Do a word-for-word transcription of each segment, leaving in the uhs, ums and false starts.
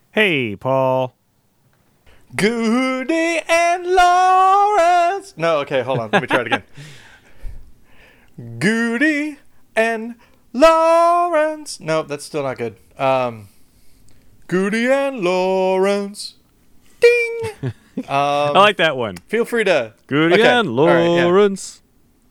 Hey, Paul. Goody and Lawrence. No, okay, hold on. Let me try it again. Goody and Lawrence. No, that's still not good. Um, Goody and Lawrence. Ding. Um, I like that one. Feel free to. Goody okay. and All right, yeah. Lawrence.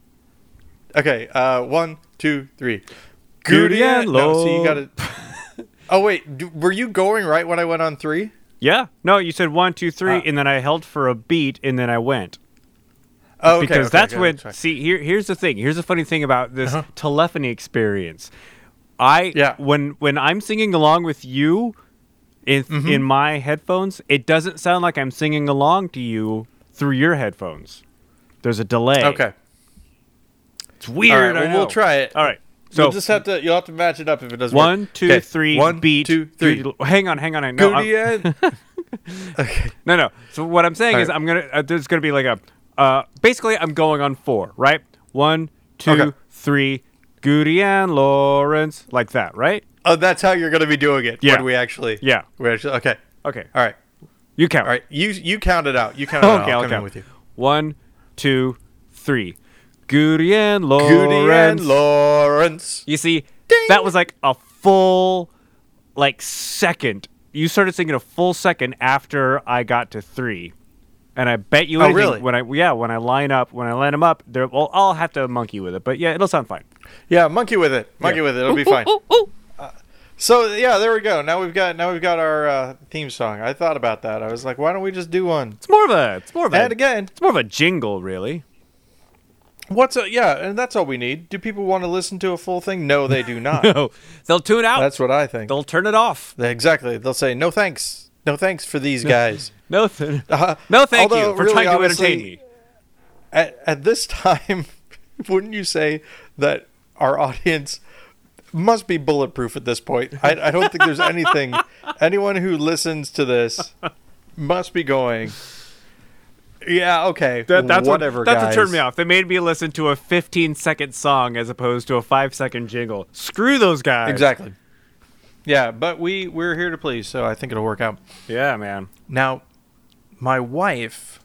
Okay, uh, one, two, three. Goody and No, so you Lawrence. got to. Oh wait, do, were you going right when I went on three? Yeah. No, you said one, two, three, Uh, and then I held for a beat, and then I went. Oh, okay, because okay, that's okay, when. sorry. See, here, here's the thing. Here's the funny thing about this Uh-huh. telephony experience. I Yeah. when when I'm singing along with you in Mm-hmm. in my headphones, it doesn't sound like I'm singing along to you through your headphones. There's a delay. Okay. It's weird. All right, well, I know. we'll try it. All right. So So you'll just have to you'll have to match it up if it doesn't one, work. two, Okay, three, one, beat. two, three. Goody- hang on, hang on. hang- No, Goody I'm- and. Okay. no, no. So what I'm saying All is, right. I'm gonna. Uh, there's gonna be like a. Uh, basically, I'm going on four. Right. One, two, Okay. three. Goody and Lawrence, like that. Right. Oh, that's how you're going to be doing it. Yeah. When we actually. Yeah. We actually. Okay. Okay. All right. You count. All right. You you count it out. You count it out. Okay, I'll I'll come in count. with you. One, two, three. Goody and Lawrence. Goody and Lawrence. You see, Ding. that was like a full, like second. You started singing a full second after I got to three, and I bet you Oh, anything, really? when I yeah when I line up when I line them up, there well I'll have to monkey with it, but yeah, it'll sound fine. Yeah, monkey with it. Monkey Yeah. with it. It'll be fine. Uh, so yeah, there we go. Now we've got now we've got our uh, theme song. I thought about that. I was like, why don't we just do one? It's more of a it's more of a And again, it's more of a jingle, really. what's a yeah, and that's all we need. Do people want to listen to a full thing? No, they do not. No, they'll tune out. That's what I think. They'll turn it off. Exactly. They'll say no thanks. No thanks for these guys. No, th- Uh, no, thank although, you for really, trying to honestly, entertain me. At, at this time, wouldn't you say that our audience must be bulletproof at this point? I, I don't think there's anything. Anyone who listens to this must be going, yeah, okay, That, that's whatever, what, That's guys. what turned me off. They made me listen to a fifteen second song as opposed to a five second jingle. Screw those guys. Exactly. Yeah, but we, we're here to please, so I think it'll work out. Yeah, man. Now, my wife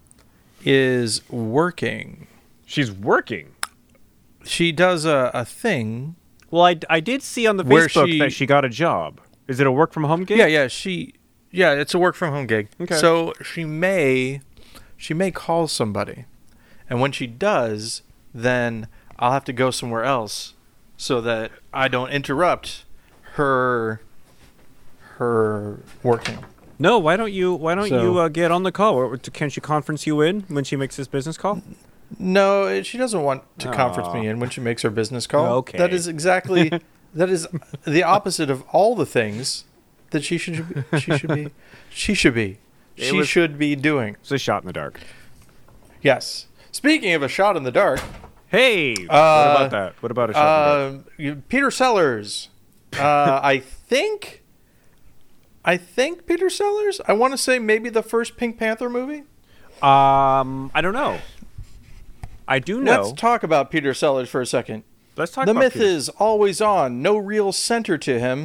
is working. She's working. She does a, a thing. Well, I, I did see on the Where Facebook she- that she got a job. Is it a work from home gig? Yeah, yeah, she yeah, it's a work from home gig. Okay. So she may she may call somebody. And when she does, then I'll have to go somewhere else so that I don't interrupt her her working. No, why don't you why don't So- you uh, get on the call? Or, can she conference you in when she makes this business call? No, it- she doesn't want to Aw. conference me in when she makes her business call. Okay. That is exactly that is the opposite of all the things that she should be, she should be she should be It she was- should be doing. It's a shot in the dark. Yes. Speaking of a shot in the dark, Hey, what Uh, about that? What about a shot in the dark? uh, you- Peter Sellers. Uh, I think, I think Peter Sellers. I want to say maybe the first Pink Panther movie. Um, I don't know. I do know. Let's talk about Peter Sellers for a second. Let's talk The about myth Peter. is always on, no real center to him.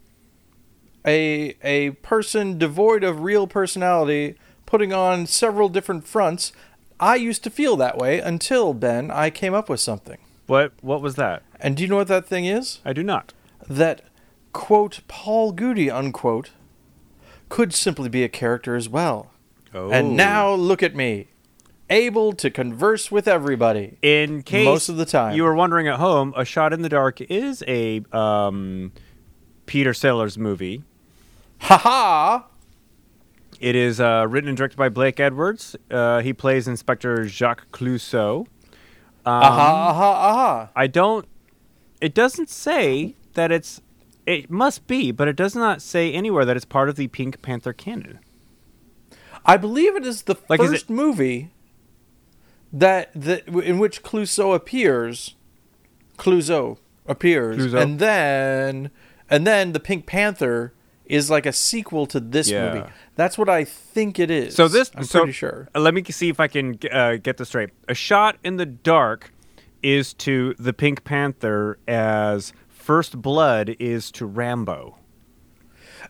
A a person devoid of real personality, putting on several different fronts. I used to feel that way until, Ben, I came up with something. What what was that? And do you know what that thing is? I do not. That, quote, Paul Goody, unquote, could simply be a character as well. Oh. And now look at me, able to converse with everybody. in case most of the time. you were wondering at home, A Shot in the Dark is a um, Peter Sellers movie. Ha ha! It is uh, written and directed by Blake Edwards. Uh, he plays Inspector Jacques Clouseau. Um, Aha, aha, aha. I don't. It doesn't say that it's. It must be, but it does not say anywhere that it's part of the Pink Panther canon. I believe it is the Like, is first it- movie that, that in which Clouseau appears. Clouseau appears, Clouseau. and then and then the Pink Panther is like a sequel to this Yeah. movie. That's what I think it is. So this, I'm so, pretty sure. uh, Let me see if I can uh, get this straight. A Shot in the Dark is to the Pink Panther as First Blood is to Rambo.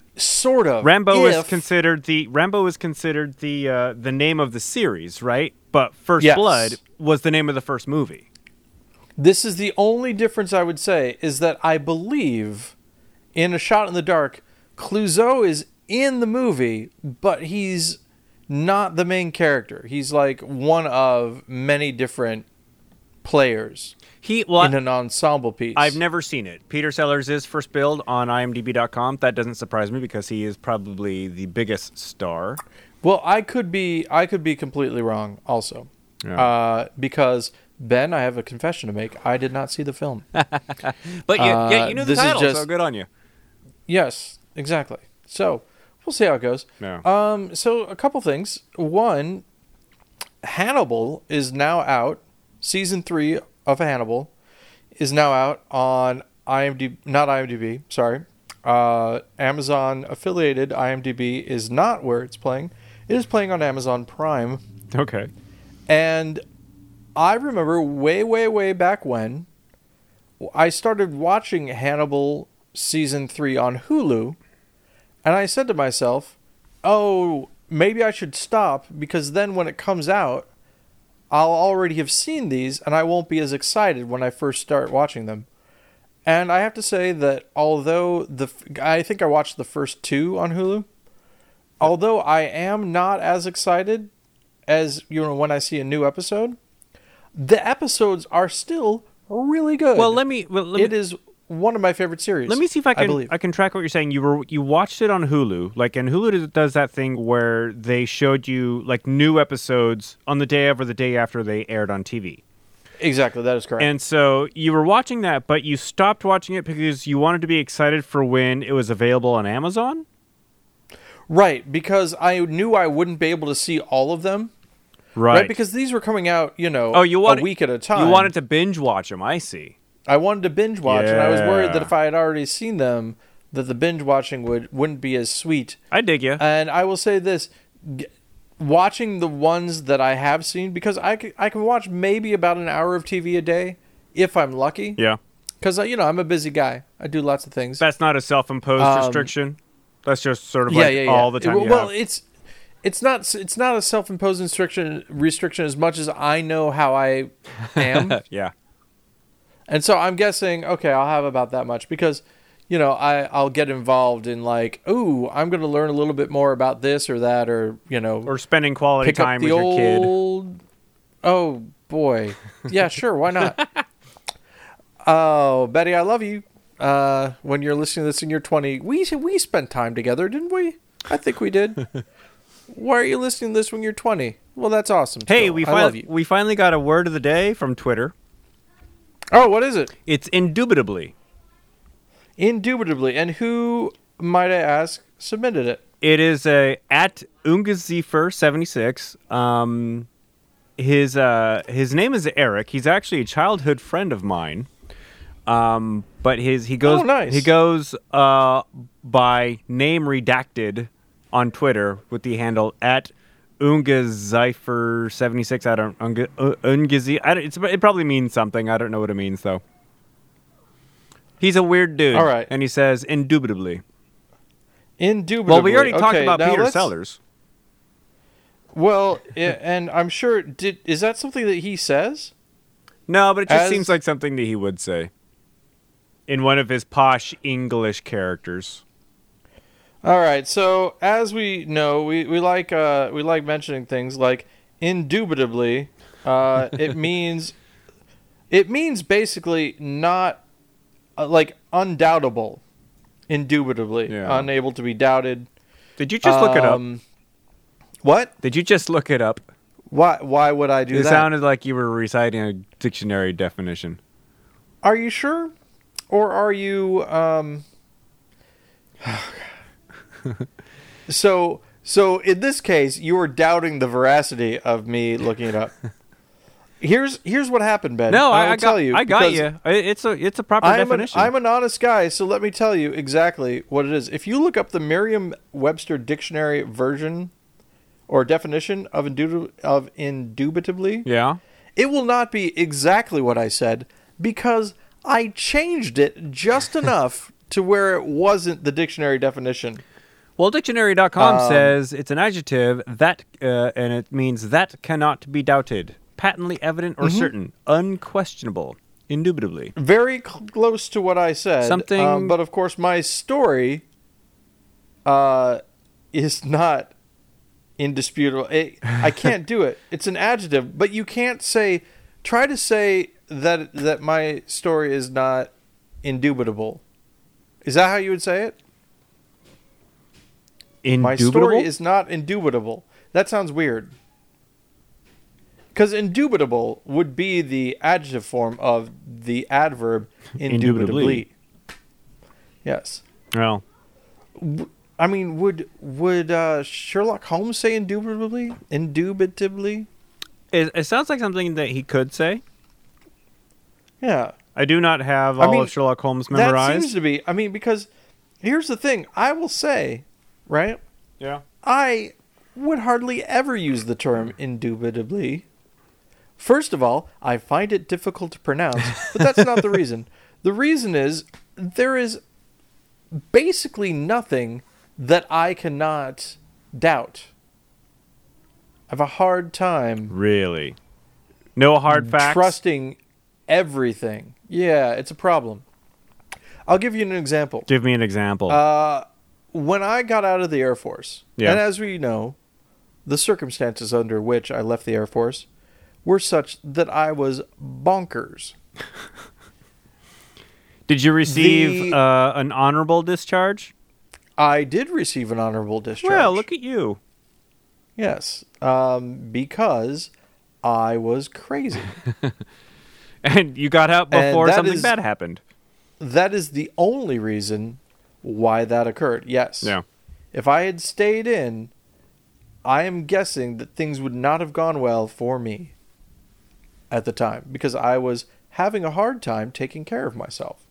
Sort of. Rambo if, is considered the Rambo is considered the uh, the name of the series, right? But First Yes. Blood was the name of the first movie. This is the only difference I would say, is that I believe in A Shot in the Dark, Clouseau is in the movie, but he's not the main character. He's like one of many different players He well, in an ensemble piece. I've never seen it. Peter Sellers is first billed on I M D B dot com. That doesn't surprise me because he is probably the biggest star. Well, I could be I could be completely wrong also. Yeah. Uh, because Ben, I have a confession to make. I did not see the film. But you, Uh, yeah, you knew the this is title, just- so good on you. Yes, exactly. So we'll see how it goes. Yeah. Um, so a couple things. One, Hannibal is now out. Season three of Hannibal is now out on I M D B, not IMDb, sorry. Uh, Amazon affiliated IMDb is not where it's playing. It is playing on Amazon Prime. Okay. And I remember way, way, way back when I started watching Hannibal season three on Hulu, and I said to myself, oh, maybe I should stop, because then when it comes out, I'll already have seen these, and I won't be as excited when I first start watching them. And I have to say that although the I think I watched the first two on Hulu, although I am not as excited as, you know, when I see a new episode, the episodes are still really good. Well, let me. Well, let It me, is one of my favorite series. Let me see if I can. I, believe. can track what you're saying. You were you watched it on Hulu, like, and Hulu does that thing where they showed you like new episodes on the day of or the day after they aired on T V. Exactly, that is correct. And so you were watching that, but you stopped watching it because you wanted to be excited for when it was available on Amazon. Right, because I knew I wouldn't be able to see all of them. Right. Right, because these were coming out, you know, oh, you wanted, a week at a time. You wanted to binge watch them. I see. I wanted to binge watch, and I was worried that Yeah. if I had already seen them, that the binge watching would wouldn't be as sweet. I dig you. And I will say this: g- watching the ones that I have seen, because I can, I can watch maybe about an hour of T V a day if I'm lucky. Yeah. Because you know I'm a busy guy. I do lots of things. That's not a self-imposed Um, restriction. That's just sort of yeah, like yeah, yeah. all the time. It- you well, have. it's it's not it's not a self-imposed restriction restriction as much as I know how I am. yeah. And so I'm guessing, okay, I'll have about that much because, you know, I, I'll get involved in like, ooh, I'm going to learn a little bit more about this or that, or, you know, Or spending quality pick time up the with your kid. old... Oh, boy. Yeah, sure, why not? Oh, Betty, I love you. Uh, when you're listening to this and you're twenty, we, we spent time together, didn't we? I think we did. Why are you listening to this when you're twenty? Well, that's awesome. Hey, still. we I love finally you. we finally got a word of the day from Twitter. Oh, what is it? It's indubitably. Indubitably. And who, might I ask, submitted it? It is a at Ungazifer seventy-six. Um, his uh his name is Eric. He's actually a childhood friend of mine. Um, but his he goes Oh, nice. he goes uh by name redacted on Twitter with the handle at Ungazifer seventy-six. I don't Unga, uh, Ungazi. I don't, it's, it probably means something. I don't know what it means though. He's a weird dude. All right. And he says indubitably. Indubitably. Well, we already talked Okay, about now Peter let's- Sellers. Well, I- and I'm sure, did is that something that he says? No, but it just As- seems like something that he would say in one of his posh English characters. All right. So as we know, we, we like uh, we like mentioning things like indubitably. Uh, it means it means basically not uh, like undoubtable. Indubitably, Yeah. unable to be doubted. Did you just look it up? Um, What? Did you just look it up? Why? Why would I do It that? sounded like you were reciting a dictionary definition. Are you sure, or are you? Um... so, so in this case, you were doubting the veracity of me looking it up. Here's here's what happened, Ben. No, I, will I got tell you. I got because you. I- It's a it's a proper I'm an, definition. I'm an honest guy, so let me tell you exactly what it is. If you look up the Merriam-Webster dictionary version or definition of indubit- of indubitably, yeah. it will not be exactly what I said because I changed it just enough to where it wasn't the dictionary definition. Well, dictionary dot com Um, says it's an adjective that, uh, and it means that cannot be doubted, patently evident or Mhm. certain, unquestionable, indubitably. Very close to what I said. Something- um, but of course, my story uh, is not indisputable. It, I can't do it. It's an adjective, but you can't say. Try to say that that my story is not indubitable. Is that how you would say it? My Indubitable? story is not indubitable. That sounds weird. Because indubitable would be the adjective form of the adverb indubitably. Indubitably. Yes. Well, I mean, would would uh, Sherlock Holmes say indubitably? Indubitably? it, it sounds like something that he could say. Yeah. I do not have I all mean, of Sherlock Holmes That memorized. seems to be. I mean, because here's the thing. I will say, right? Yeah. I would hardly ever use the term indubitably. First of all, I find it difficult to pronounce, but that's not the reason. The reason is there is basically nothing that I cannot doubt. I have a hard time Really? No hard facts? trusting everything. Yeah, it's a problem. I'll give you an example. Give me an example. Uh, when I got out of the Air Force, Yeah. and as we know, the circumstances under which I left the Air Force were such that I was bonkers. Did you receive the- uh, an honorable discharge? I did receive an honorable discharge. Well, look at you. Yes, um, because I was crazy. And you got out And before that something is- bad happened. That is the only reason why that occurred. Yes. Yeah. If I had stayed in, I am guessing that things would not have gone well for me at the time because I was having a hard time taking care of myself.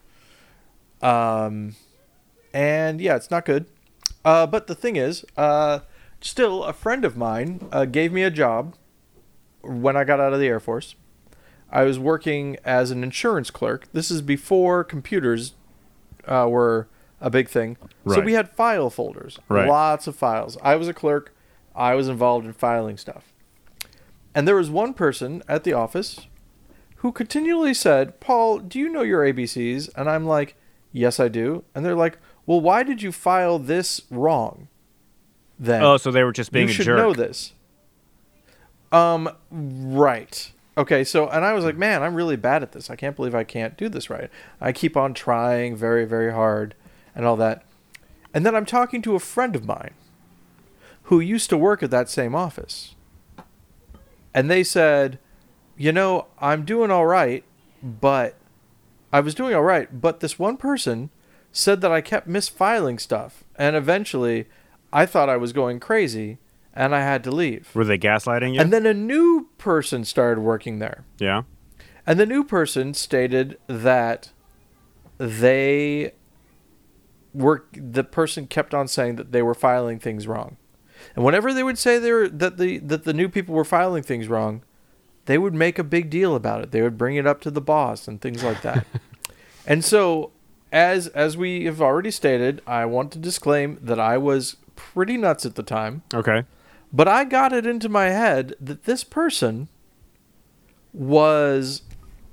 Um, and yeah, it's not good. Uh, but the thing is, uh, still, a friend of mine uh, gave me a job when I got out of the Air Force. I was working as an insurance clerk. This is before computers uh, were a big thing. So Right. we had file folders, Right. lots of files. I was a clerk. I was involved in filing stuff. And there was one person at the office who continually said, "Paul, do you know your A B Cs?" And I'm like, "Yes, I do." And they're like, "Well, why did you file this wrong then? Oh, so they were just being you a should jerk. know this." Um, right. Okay, so, and I was like, man, I'm really bad at this. I can't believe I can't do this right. I keep on trying very, very hard and all that. And then I'm talking to a friend of mine who used to work at that same office. And they said, you know, I'm doing all right, but I was doing all right, but this one person said that I kept misfiling stuff. And eventually I thought I was going crazy and I had to leave. Were they gaslighting you? And then a new person started working there. yeah. And the new person stated that they were, the person kept on saying that they were filing things wrong. And whenever they would say they were, that the that the new people were filing things wrong, they would make a big deal about it. They would bring it up to the boss and things like that. And so, as as we have already stated, I want to disclaim that I was pretty nuts at the time. Okay. But I got it into my head that this person was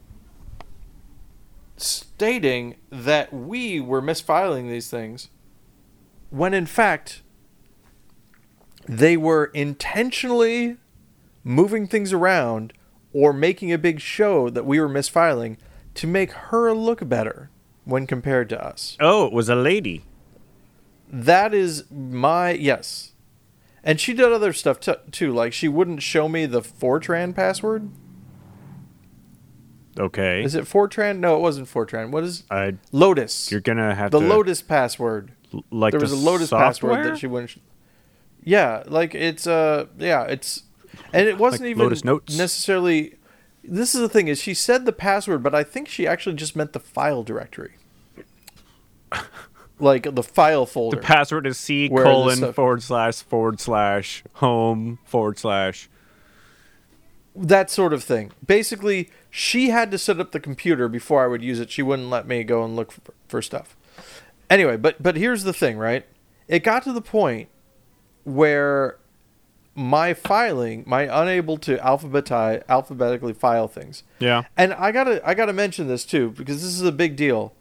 stating that we were misfiling these things when in fact they were intentionally moving things around or making a big show that we were misfiling to make her look better when compared to us. Oh, it was a lady. That is my yes. And she did other stuff t- too. Like she wouldn't show me the Fortran password. Okay. Is it Fortran? No, it wasn't Fortran. What is I, Lotus? you're gonna have the to Lotus password. l- like There was the a Lotus software? password that she wouldn't. Sh- yeah, like it's uh yeah it's, and it wasn't Like even Lotus Notes? necessarily. This is the thing is she said the password, but I think she actually just meant the file directory. Like the file folder. The password is C Where the colon stuff- forward slash forward slash home forward slash. That sort of thing. Basically, she had to set up the computer before I would use it. She wouldn't let me go and look for, for stuff. Anyway, but but here's the thing, right? it got to the point where my filing, my unable to alphabetize, alphabetically file things. Yeah. And I gotta, I gotta mention this too, because this is a big deal.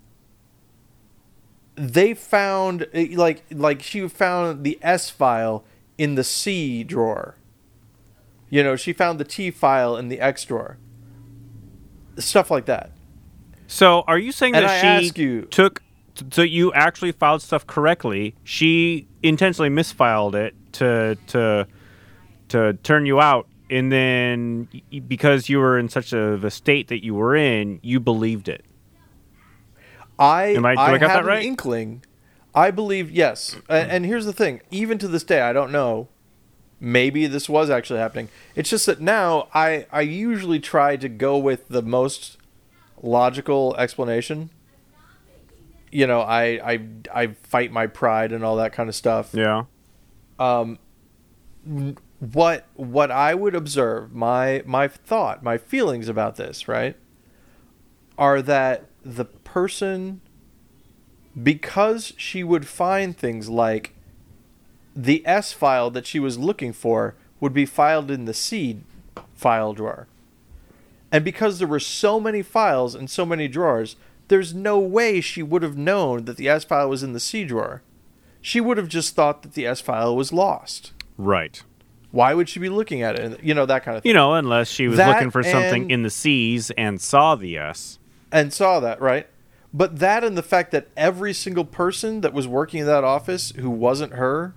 They found, like, like she found the S file in the C drawer. You know, she found the T file in the X drawer. Stuff like that. So, are you saying And that I she ask you- took, so you actually filed stuff correctly? She intentionally misfiled it to to to turn you out, and then y- because you were in such a, a state that you were in, you believed it. I, Am I- do I, I got had that right? an inkling. I believe, yes. And, and here's the thing. Even to this day, I don't know. Maybe this was actually happening. It's just that now I, I usually try to go with the most logical explanation. You know, I, I, I fight my pride and all that kind of stuff. Yeah. Um, what what I would observe, my my thought, my feelings about this, right, are that the person, because she would find things like the S file that she was looking for would be filed in the C file drawer. And because there were so many files and so many drawers, there's no way she would have known that the S file was in the C drawer. She would have just thought that the S file was lost. Right. Why would she be looking at it? You know, that kind of thing. You know, unless she was That looking for something and- in the C's and saw the S. And saw that, right? But that and the fact that every single person that was working in that office who wasn't her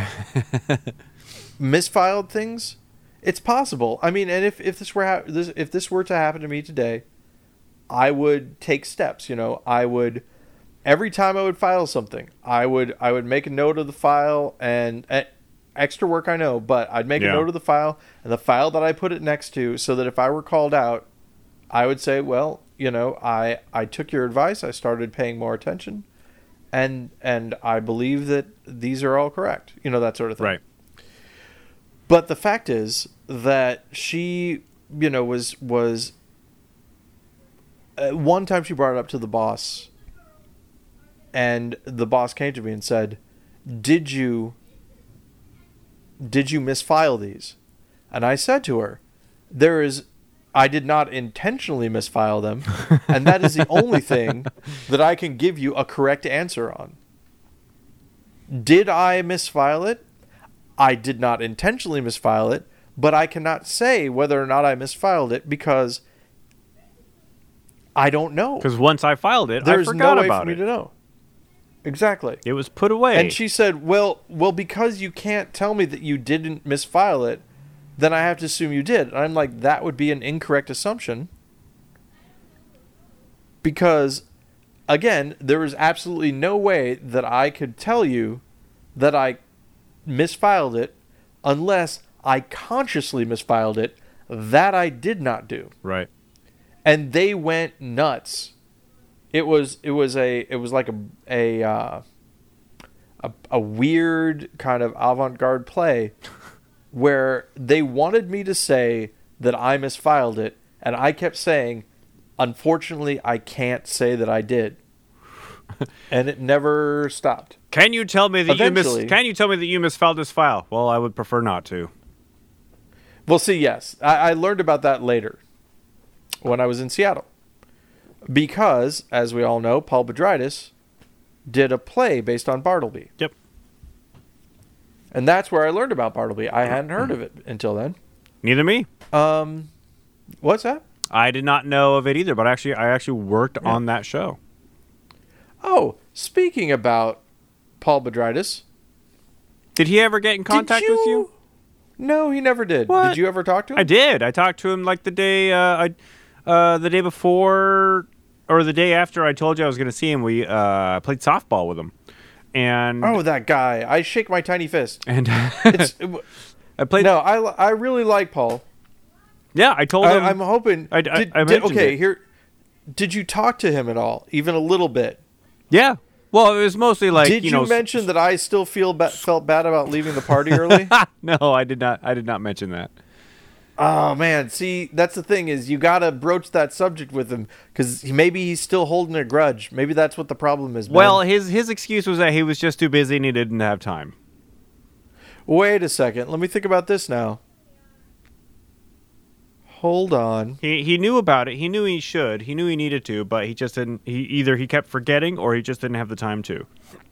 misfiled things, it's possible. I mean, and if, if this were ha- this, if this were to happen to me today, I would take steps. You know, I would every time I would file something, I would I would make a note of the file and uh, extra work, I know, but I'd make Yeah. a note of the file and the file that I put it next to, so that if I were called out, I would say, well, you know, I I took your advice. I started paying more attention, and and I believe that these are all correct. You know, that sort of thing. Right. But the fact is that she, you know, was was uh, one time she brought it up to the boss, and the boss came to me and said, "Did you did you misfile these?" And I said to her, "There is I did not intentionally misfile them, and that is the only thing that I can give you a correct answer on. Did I misfile it? I did not intentionally misfile it, but I cannot say whether or not I misfiled it because I don't know. Because once I filed it, There's I forgot no way about for me it. to know." Exactly. It was put away. And she said, well, well, because you can't tell me that you didn't misfile it, then I have to assume you did. And I'm like, that would be an incorrect assumption. Because, again, there is absolutely no way that I could tell you that I misfiled it unless I consciously misfiled it. That I did not do. Right. And they went nuts. It was it was a it was like a a uh, a, a weird kind of avant-garde play where they wanted me to say that I misfiled it, and I kept saying, unfortunately, I can't say that I did. And it never stopped. Can you tell me that you Eventually- mis- Can you tell me that you misfiled this file? Well, I would prefer not to. Well, see, yes. I, I learned about that later when I was in Seattle. Because, as we all know, Paul Bedritis did a play based on Bartleby. Yep. And that's where I learned about Bartleby. I hadn't heard of it until then. Neither me. Um, what's that? I did not know of it either, but actually, I actually worked Yeah. on that show. Oh, speaking about Paul Bedritis. Did he ever get in contact did you... with you? No, he never did. What? Did you ever talk to him? I did. I talked to him like the day, uh, I, uh, the day before, or the day after I told you I was going to see him. We uh, played softball with him, and Oh, that guy. I shake my tiny fist. and It's, I played. no, I, I really like Paul. Yeah, I told him. I, I'm hoping. I- I- did, I did- mentioned okay, it. here. Did you talk to him at all, even a little bit? Yeah. Well, it was mostly like did you you, know. mention that I still feel ba- felt bad about leaving the party early? No, I did not. I did not mention that. Oh man, see, that's the thing is you gotta broach that subject with him because maybe he's still holding a grudge. Maybe that's what the problem is. Man. Well, his his excuse was that he was just too busy and he didn't have time. Wait a second. Let me think about this now. Hold on. He he knew about it. He knew he should. He knew he needed to, but he just didn't. He either he kept forgetting or he just didn't have the time to.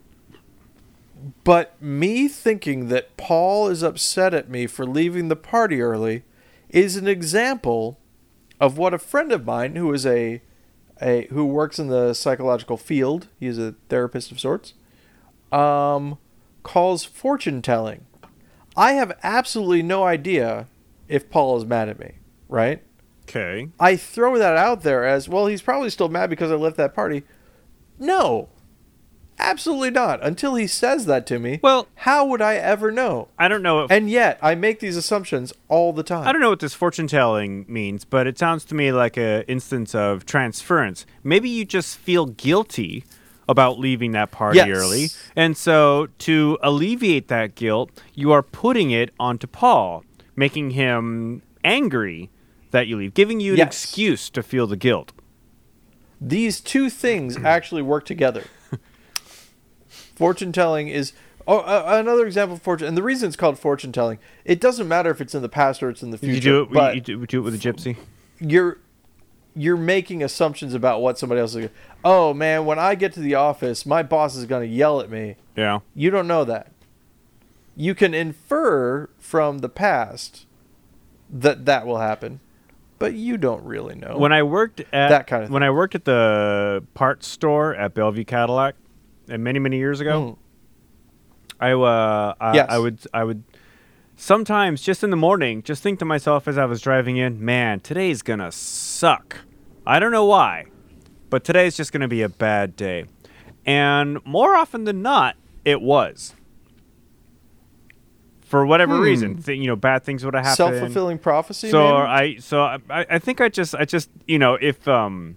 But me thinking that Paul is upset at me for leaving the party early is an example of what a friend of mine who is a a who works in the psychological field, he is a therapist of sorts, um, calls fortune telling. I have absolutely no idea if Paul is mad at me, right? Okay. I throw that out there as, well, he's probably still mad because I left that party. No. Absolutely not. Until he says that to me, Well, how would I ever know? I don't know. If, And yet, I make these assumptions all the time. I don't know what this fortune telling means, but it sounds to me like an instance of transference. Maybe you just feel guilty about leaving that party Yes. early, and so to alleviate that guilt, you are putting it onto Paul, making him angry that you leave, giving you an Yes. excuse to feel the guilt. These two things actually work together. Fortune telling is oh, uh, another example of fortune, and the reason it's called fortune telling, it doesn't matter if it's in the past or it's in the future. You do it. but You do, you do it with a gypsy. you're you're making assumptions about what somebody else is going to. Oh man, when I get to the office, my boss is going to yell at me. Yeah. You don't know that. You can infer from the past that that will happen, but you don't really know. When I worked at That kind of when I worked at the parts store at Bellevue Cadillac, and many many years ago, Mm. I uh I, Yes. I would I would sometimes just in the morning just think to myself as I was driving in, man, today's gonna suck. I don't know why, but today's just gonna be a bad day, and more often than not, it was. For whatever Hmm. reason, th- you know, bad things would have happened. Self-fulfilling prophecy. So maybe? I, so I, I think I just, I just, you know, if um,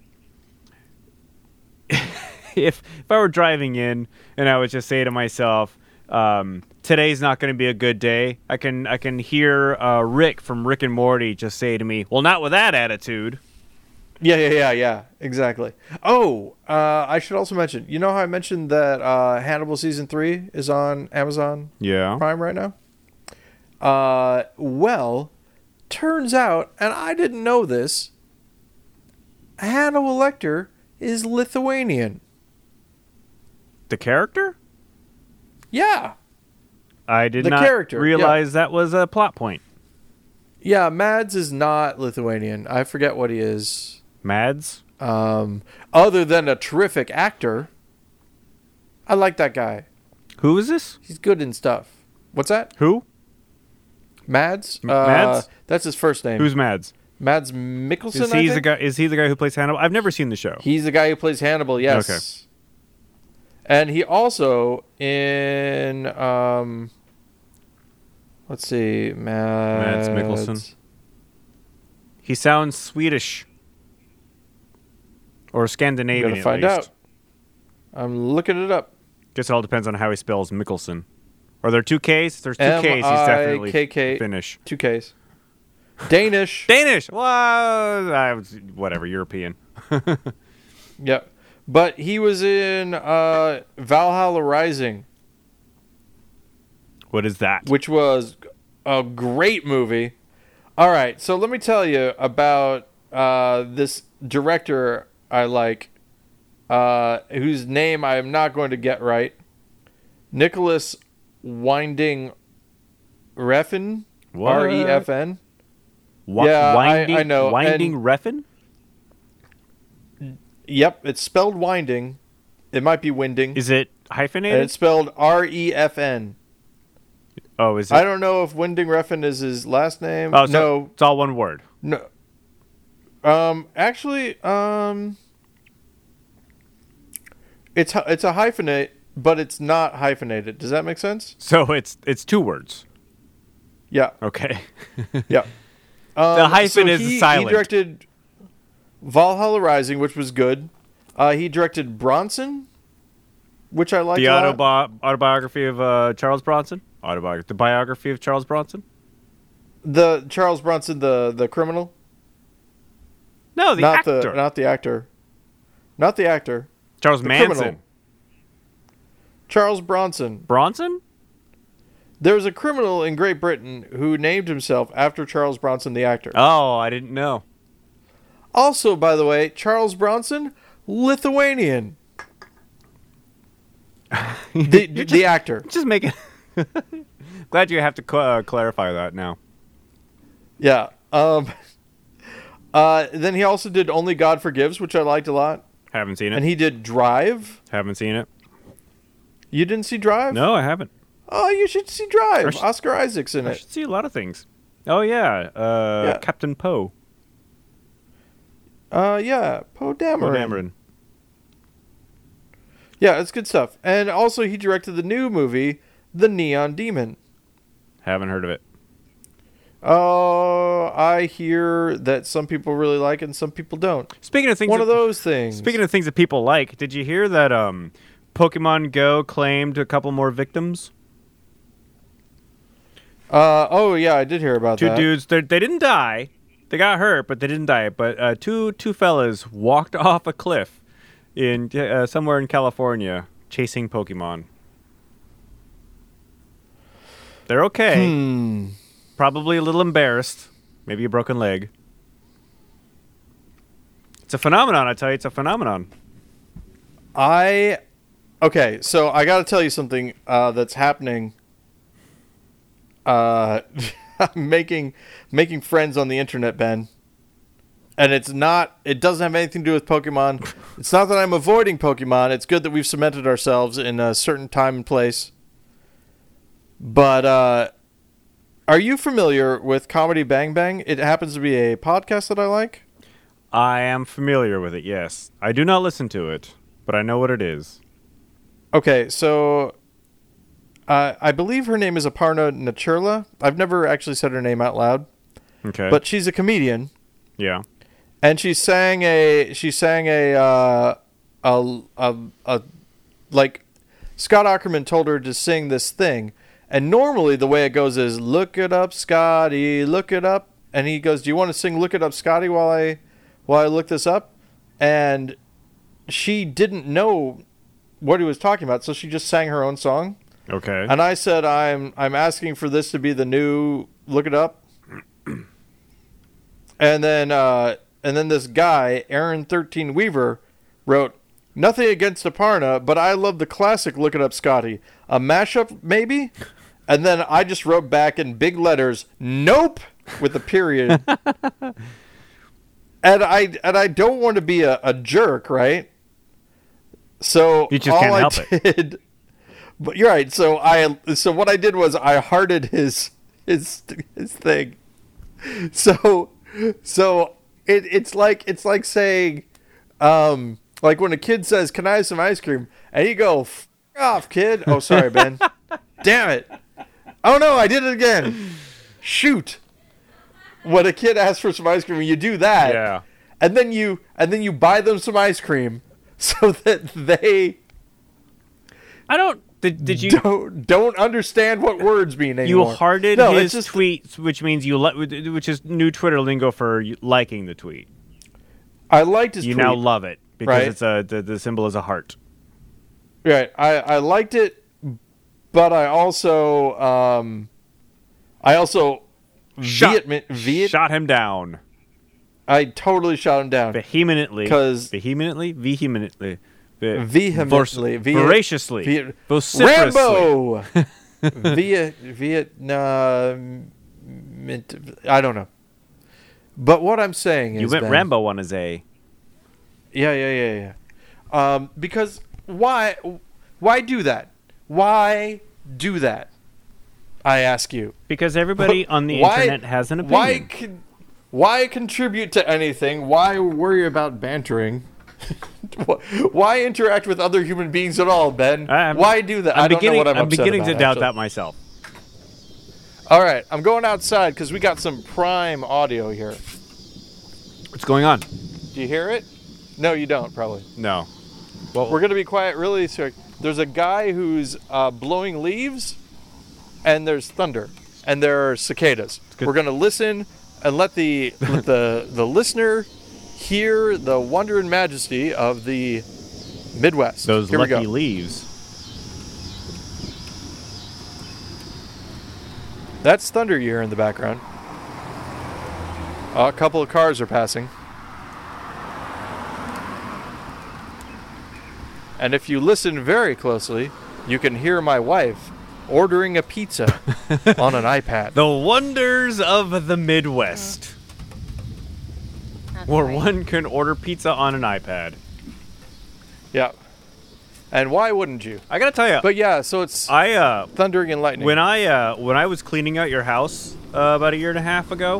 if if I were driving in and I would just say to myself, um, today's not going to be a good day, I can, I can hear uh, Rick from Rick and Morty just say to me, well, not with that attitude. Yeah, yeah, yeah, yeah. Exactly. Oh, uh, I should also mention. You know how I mentioned that uh, Hannibal season three is on Amazon Yeah. Prime right now? Uh, well, turns out, and I didn't know this, Hannibal Lecter is Lithuanian. The character? Yeah. I did The not character, realize that was a plot point. Yeah, Mads is not Lithuanian. I forget what he is. Mads? Um, other than a terrific actor, I like that guy. Who is this? He's good in stuff. What's that? Who? Mads? M- Uh, Mads? That's his first name. Who's Mads? Mads Mikkelsen, Is I he the think? guy? Is he the guy who plays Hannibal? I've never seen the show. He's the guy who plays Hannibal, yes. Okay. And he also in um let's see, Mads, Mads Mikkelsen. He sounds Swedish or I'm Scandinavian. gonna find at least. out. I'm looking it up. Guess it all depends on how he spells Mikkelsen. Are there two K's? If there's two K's. He's definitely M I K K Finnish. Two K's. Danish. Danish. Well, I was whatever. European. Yep. But he was in uh, Valhalla Rising, What is that? which was a great movie. All right, so let me tell you about uh, this director I like, uh, whose name I am not going to get right. Nicholas Winding Refn, What? R E F N. Wi- yeah, I- winding, I know, Winding and- Refn? Yep, it's spelled Winding. It might be Winding. Is it And hyphenated? it's spelled R E F N. Oh, is it? I don't know if Winding Refn is his last name. oh, so no, it's all one word. no. Um, actually, um, it's hy- it's a hyphenate, but it's not hyphenated. Does that make sense? So it's it's two words. Yeah, Okay. yeah. Um, hyphen is he, silent. He directed Valhalla Rising, which was good. Uh, he directed Bronson, which I liked the a lot. autobi- autobiography of uh, Charles Bronson. Autobiography. The biography of Charles Bronson. The Charles Bronson, the the criminal. No, the not actor. the not the actor. Not the actor. Charles the Manson. Criminal. Charles Bronson. Bronson? There was a criminal in Great Britain who named himself after Charles Bronson, the actor. Oh, I didn't know. Also, by the way, Charles Bronson, Lithuanian. the just, the actor. Just make it. Glad you have to cl- uh, clarify that now. Yeah. Um. Uh. Then he also did Only God Forgives, which I liked a lot. Haven't seen it. And he did Drive. Haven't seen it. You didn't see Drive? No, I haven't. Oh, you should see Drive. should, Oscar Isaac's in I it. should see a lot of things. Oh yeah, uh, Yeah. Captain Poe. Uh, yeah, Poe Dameron. Poe Dameron. Yeah, it's good stuff. And also, he directed the new movie, The Neon Demon. Haven't heard of it. Oh, I hear that some people really like it and some people don't. Speaking of things, One that, of those things. Speaking of things that people like, did you hear that um, Pokemon Go claimed a couple more victims? Uh, oh yeah, I did hear about Two that. dudes, they they didn't die. They got hurt, but they didn't die. But uh, two two fellas walked off a cliff in uh, somewhere in California chasing Pokemon. They're okay. Hmm. Probably a little embarrassed. Maybe a broken leg. It's a phenomenon, I tell you. It's a phenomenon. I okay, so I got to tell you something uh, that's happening. Uh, I'm making making friends on the internet, Ben, and it's not. It doesn't have anything to do with Pokemon. It's not that I'm avoiding Pokemon. It's good that we've cemented ourselves in a certain time and place. But uh, are you familiar with Comedy Bang Bang? It happens to be a podcast that I like. I am familiar with it, yes. I do not listen to it, but I know what it is. Okay, so uh, I believe her name is Aparna Nachurla. I've never actually said her name out loud, Okay. but she's a comedian, yeah. and she sang a she sang a uh, a, a a like Scott Ackerman told her to sing this thing, and normally the way it goes is "Look it up, Scotty, look it up," and he goes, "Do you want to sing 'Look it up, Scotty' while I while I look this up?" And she didn't know what he was talking about, so she just sang her own song. Okay. And I said, I'm I'm asking for this to be the new Look It Up. And then uh, and then this guy, Aaron thirteen Weaver, wrote, "Nothing against Aparna, but I love the classic Look It Up, Scotty. A mashup, maybe?" And then I just wrote back in big letters, "Nope," with a period. and I and I don't want to be a, a jerk, right? So You just all can't I help it. did, but you're right. So I so what I did was I hearted his his his thing. So so it it's like it's like saying, um, like when a kid says, "Can I have some ice cream?" and you go, "F off, kid." Oh, sorry, Ben. Damn it. Oh no, I did it again. Shoot. When a kid asks for some ice cream, you do that. Yeah. And then you and then you buy them some ice cream so that they I don't. Did, did you? don't don't understand what words mean You anymore. hearted No, his it's just, tweet, which means you li- which is new Twitter lingo for you liking the tweet. I liked his You tweet. now love it because Right. it's a the, the symbol is a heart. Right. I, I liked it, but I also um I also Shot, vehement, vehet- shot him down I totally shot him down. vehemently. 'Cause- vehemently, vehemently, ve- Vehemently, vor- vehe- voraciously, vehe- vociferously. Rambo. Via Vietnam. I don't know. But what I'm saying is, You went Ben, Rambo on his A. Yeah, yeah, yeah, yeah. Um, because why? Why do that? Why do that? I ask you. Because everybody on the Why- internet has an Why? opinion. Con- why contribute to anything? Why worry about bantering? Why interact with other human beings at all, Ben? I'm- Why do that? I'm I don't beginning, know what I'm, I'm upset beginning about, to doubt actually. that myself. All right, I'm going outside because we got some prime audio here. What's going on? Do you hear it? No, you don't, probably. No. Well, We're going to be quiet really soon. There's a guy who's uh, blowing leaves, and there's thunder. and there are cicadas. We're going to listen and let the let the the listener hear the wonder and majesty of the Midwest. Those Here we lucky go. leaves. That's thunder you hear in the background. Uh, a couple of cars are passing. And if you listen very closely, you can hear my wife ordering a pizza on an iPad. The wonders of the Midwest. That's Where right. one can order pizza on an iPad. Yeah. And why wouldn't you? I gotta tell you, But yeah, so it's I uh, thundering and lightning. when I uh, when I was cleaning out your house uh, about a year and a half ago,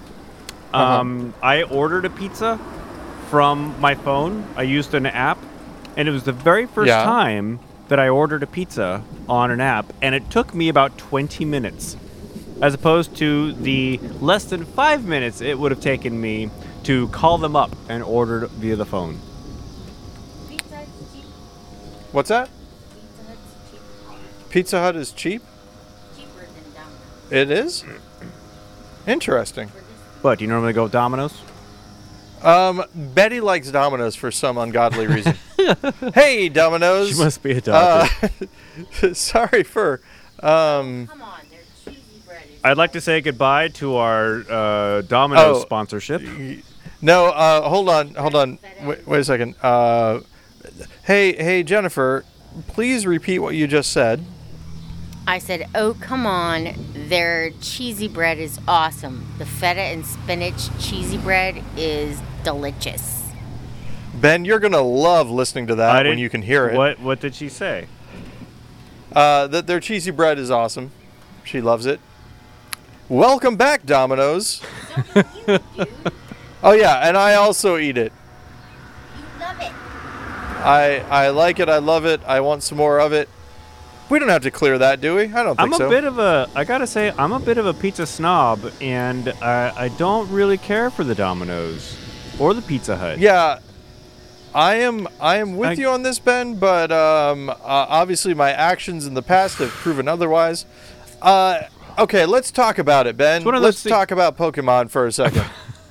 um, I ordered a pizza from my phone. I used an app, and it was the very first Yeah. time that I ordered a pizza on an app, and it took me about twenty minutes, as opposed to the less than five minutes it would have taken me to call them up and order via the phone. Pizza Hut's cheap. What's that? Pizza Hut's cheap. Pizza Hut is cheap? Cheaper than Domino's. It is? Interesting. For this What, do you normally go with Domino's? Um, Betty likes Domino's for some ungodly reason. Hey, Domino's. She must be adopted. Uh, sorry for. Um, Come on, their cheesy bread is I'd like to say goodbye to our uh, Domino's Oh. sponsorship. no, uh, hold on, hold on. Wait, wait a second. Uh, hey, hey, Jennifer, please repeat what you just said. I said, oh, come on. Their cheesy bread is awesome. The feta and spinach cheesy bread is delicious. Ben, you're going to love listening to I that when didn't- you can hear it. What What did she say? Uh, that their cheesy bread is awesome. She loves it. Welcome back, Domino's. So do you, dude. Oh, yeah, and I also eat it. You love it. I I like it. I love it. I want some more of it. We don't have to clear that, do we? I don't think I'm a so. bit of a. I gotta say, I'm a bit of a pizza snob, and I, I don't really care for the Domino's or the Pizza Hut. Yeah, I am. I am with I- you on this, Ben. But um, uh, obviously, my actions in the past have proven otherwise. Uh, okay, let's talk about it, Ben. It's one of those Let's thi- talk about Pokemon for a second.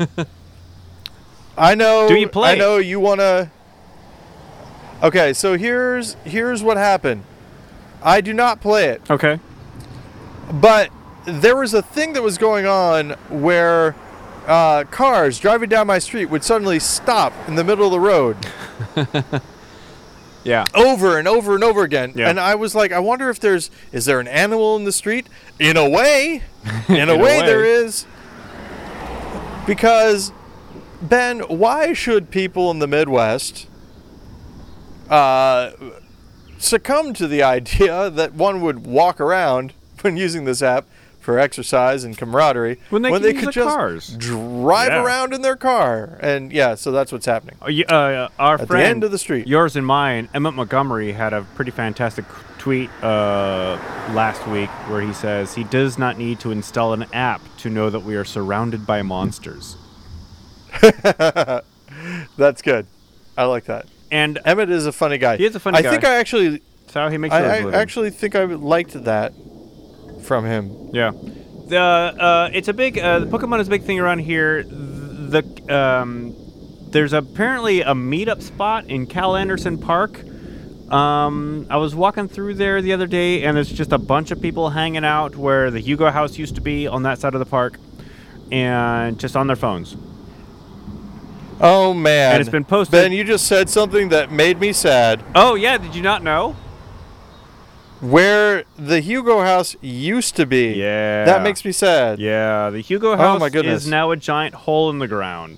I know. Do you play? I know you want to. Okay, so here's here's what happened. I do not play it. Okay. But there was a thing that was going on where uh, cars driving down my street would suddenly stop in the middle of the road Yeah. over and over and over again. Yeah. And I was like, I wonder if there's, is there an animal in the street? In a way. In, a, In a way, way. there is. Because, Ben, why should people in the Midwest uh, succumb to the idea that one would walk around when using this app for exercise and camaraderie When they can they use could the just cars. drive Yeah. around in their car? And yeah, so that's what's happening. Uh, y- uh, our At the friend, end of the street. yours and mine, Emmett Montgomery, had a pretty fantastic tweet uh, last week where he says he does not need to install an app to know that we are surrounded by monsters. That's good. I like that. And Emmett is a funny guy. He is a funny I guy. think I actually, that's how he makes I, his I living. actually think I liked that from him. Yeah. The uh, it's a big uh, the Pokemon is a big thing around here. The um, there's apparently a meetup spot in Cal Anderson Park. Um, I was walking through there the other day, and there's just a bunch of people hanging out where the Hugo House used to be on that side of the park, and just on their phones. Oh man! And it's been posted- Ben, you just said something that made me sad. Oh yeah, did you not know? Where the Hugo House used to be. Yeah. That makes me sad. Yeah, the Hugo House my goodness. is now a giant hole in the ground.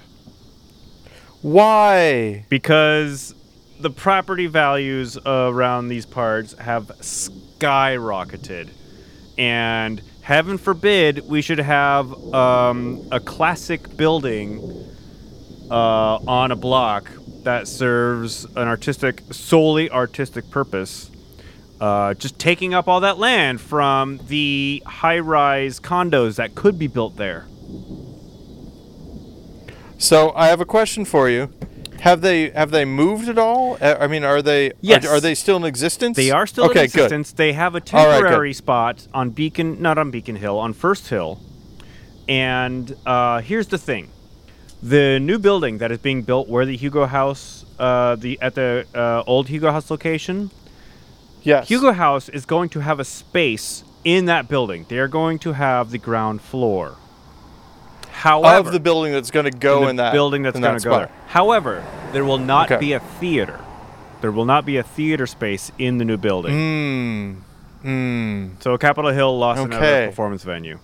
Why? Because the property values around these parts have skyrocketed. And heaven forbid we should have um, a classic building uh, on a block that serves an artistic, solely artistic purpose. Uh, just taking up all that land from the high-rise condos that could be built there. So I have a question for you. Have they have they moved at all? Uh, I mean, are they Yes. are, are they still in existence? They are still okay, in existence. Good. They have a All right, temporary good. spot on Beacon, not on Beacon Hill, on First Hill. And uh, here's the thing: the new building that is being built where the Hugo House, uh, the at the uh, old Hugo House location, Yes. Hugo House is going to have a space in that building. They are going to have the ground floor. However, of the building that's going to go in in, the that building that's in going that to go spot. there. However, there will not Okay. be a theater. There will not be a theater space in the new building. Hmm. Hmm. So Capitol Hill lost another Okay. performance venue.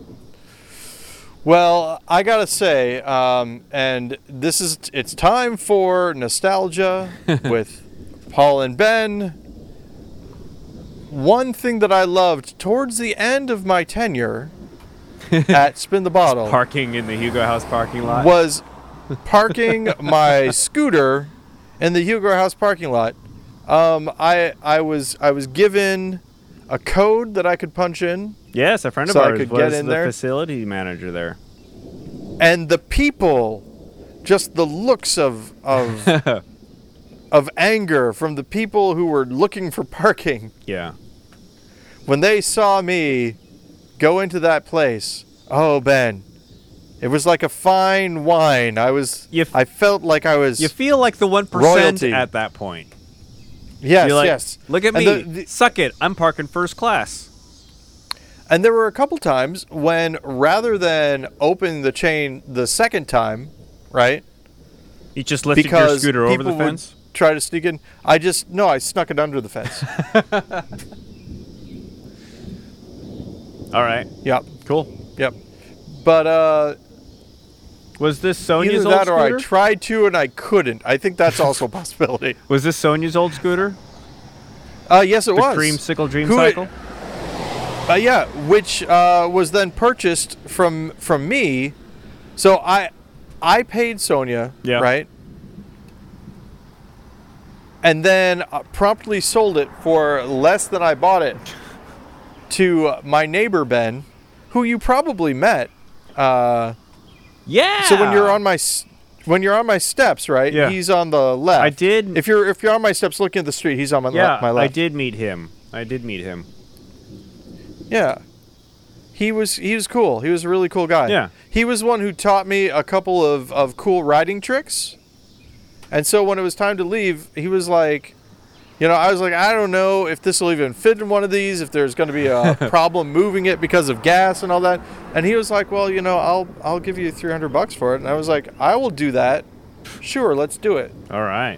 Well, I gotta say, um, and this is it's time for nostalgia with Paul and Ben. One thing that I loved towards the end of my tenure at Spin the Bottle Parking in the Hugo House parking lot. was parking my scooter in the Hugo House parking lot. Um, I I was I was given a code that I could punch in. Yes, a friend of So I ours could was get in the there? facility manager there. And the people, just the looks of of of anger from the people who were looking for parking Yeah. when they saw me go into that place. Oh, Ben, it was like a fine wine. I was You f- I felt like I was You feel like the one percent Royalty. at that point. yes, You're like, yes. look at And me. the- the- Suck it. I'm parking first class. And there were a couple times when rather than open the chain the second time, right? You just lifted your Because scooter over people the would fence? try to sneak in. I just no, I snuck it under the fence. All right. Yep, Cool. yep. But uh Was this Sonia's either old that or scooter? I tried to and I couldn't. I think that's also a possibility. Was this Sonia's old scooter? Uh yes, it The was. Dreamsicle Dream Who- Cycle? Uh, yeah, which uh, was then purchased from from me. So I I paid Sonia, Yeah. right? And then uh, promptly sold it for less than I bought it to uh, my neighbor Ben, who you probably met. Uh, Yeah. so when you're on my s- when you're on my steps, right? Yeah. He's on the left. I did- If you're if you're on my steps looking at the street, he's on my, Yeah, le- my left. I did meet him. I did meet him. Yeah. He was he was cool. He was a really cool guy. Yeah. He was the one who taught me a couple of, of cool riding tricks. And so when it was time to leave, he was like, you know, I was like, I don't know if this will even fit in one of these, if there's going to be a problem moving it because of gas and all that. And he was like, well, you know, I'll I'll give you three hundred bucks for it. And I was like, I will do that. Sure, let's do it. All right.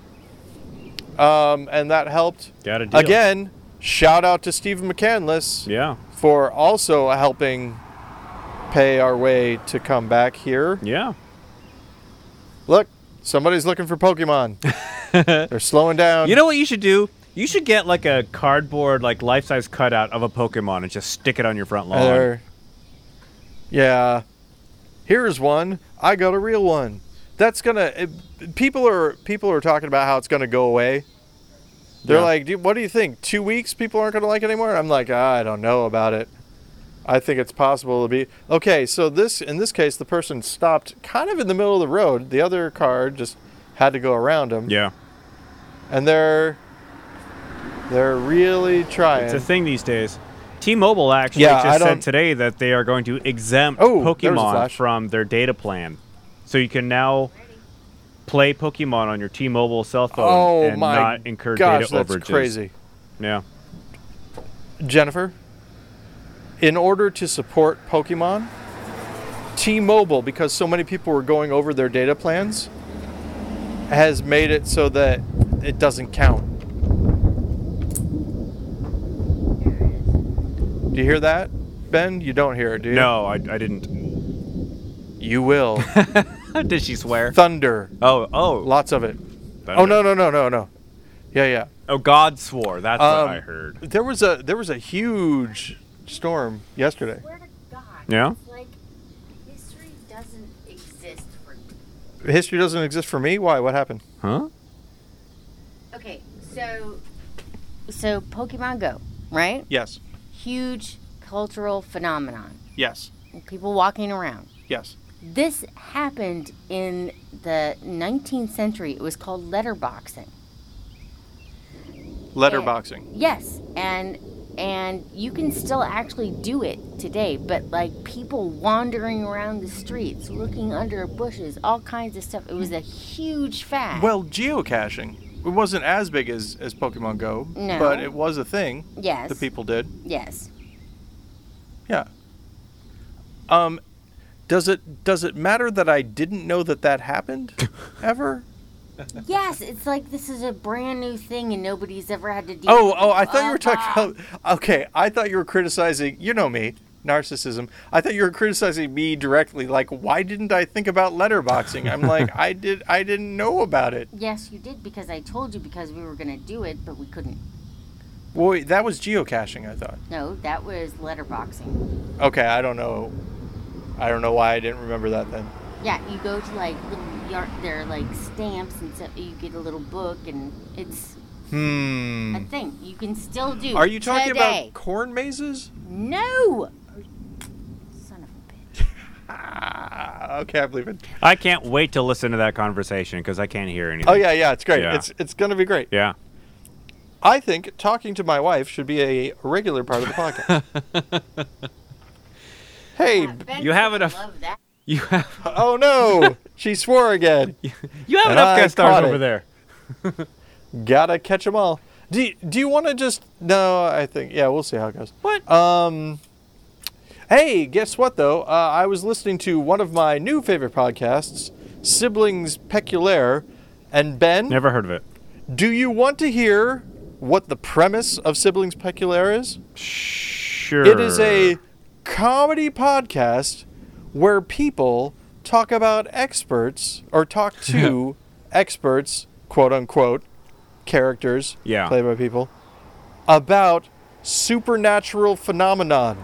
Um, and that helped. Got a deal. Again, shout out to Stephen McCandless. Yeah. For also helping pay our way to come back here. Yeah. Look, somebody's looking for Pokemon. They're slowing down. You know what you should do? You should get like a cardboard, like life-size cutout of a Pokemon and just stick it on your front lawn. There. Yeah. Here's one. I got a real one. That's gonna. It, people are people are talking about how it's gonna go away. They're Yeah. like, "Do- what do you think? Two weeks, people aren't gonna like it anymore? I'm like, I don't know about it. I think it's possible to be okay. So this, in this case, the person stopped kind of in the middle of the road. The other car just had to go around them. Yeah. And they're they're really trying. It's a thing these days. T-Mobile actually Yeah, I just said don't- today that they are going to exempt Oh, there was a Pokemon flash. from their data plan. So you can now play Pokemon on your T-Mobile cell phone Oh and my not incur gosh, data that's overages. crazy. Yeah. Jennifer, in order to support Pokemon, T-Mobile, because so many people were going over their data plans, has made it so that it doesn't count. Do you hear that, Ben? You don't hear it, do you? No, I, I didn't. You will. Did she swear? Thunder. Oh, oh. Lots of it. Thunder. Oh, no, no, no, no, no. Yeah, yeah. Oh, God swore. That's Um, what I heard. There was a there was a huge storm yesterday. Swear to God. Yeah? It's like history doesn't exist for you. History doesn't exist for me? Why? What happened? Huh? Okay, so so Pokemon Go, right? Yes. Huge cultural phenomenon. Yes. People walking around. Yes. This happened in the nineteenth century. It was called letterboxing. Letterboxing. And, yes, and and you can still actually do it today, but like people wandering around the streets, looking under bushes, all kinds of stuff. It was a huge fad. Well, geocaching. It wasn't as big as, as Pokemon Go, No. but it was a thing yes. that people did. Yes. Yeah. Um, does it does it matter that I didn't know that that happened ever? Yes, it's like this is a brand new thing and nobody's ever had to deal Oh, with it. oh, I thought you were Blah, talking blah. about... Okay, I thought you were criticizing... You know me, narcissism. I thought you were criticizing me directly. Like, why didn't I think about letterboxing? I'm like, I did. I didn't know about it. Yes, you did, because I told you because we were going to do it, but we couldn't. Well, wait, that was geocaching, I thought. No, that was letterboxing. Okay, I don't know. I don't know why I didn't remember that then. Yeah, you go to like little yard, they're like stamps and so you get a little book and it's Hmm. a thing you can still do. Are you talking today. about corn mazes? No. Son of a bitch. Ah, okay, I believe it. I can't wait to listen to that conversation because I can't hear anything. Oh yeah, yeah, it's great. Yeah. It's it's gonna be great. Yeah. I think talking to my wife should be a regular part of the podcast. Hey, Yeah, Ben you have would enough- Love that. You have oh no, she swore again. you have And enough I guest stars caught over it. there. Gotta catch them all. Do you, do you want to just? No, I think yeah. We'll see how it goes. What? Um. Hey, guess what though? Uh, I was listening to one of my new favorite podcasts, Siblings Peculaire, and Ben. Never heard of it. Do you want to hear what the premise of Siblings Peculaire is? Sure. It is a comedy podcast where people talk about experts or talk to experts, quote unquote, characters Yeah. played by people, about supernatural phenomenon.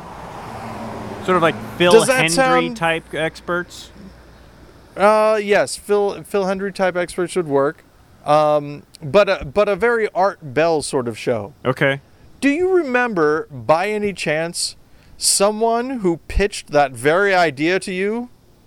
sort of like Phil Does that Hendry sound- type experts. Uh, yes, Phil Phil Hendry type experts would work, um, but a, but a very Art Bell sort of show. Okay. Do you remember, by any chance, someone who pitched that very idea to you?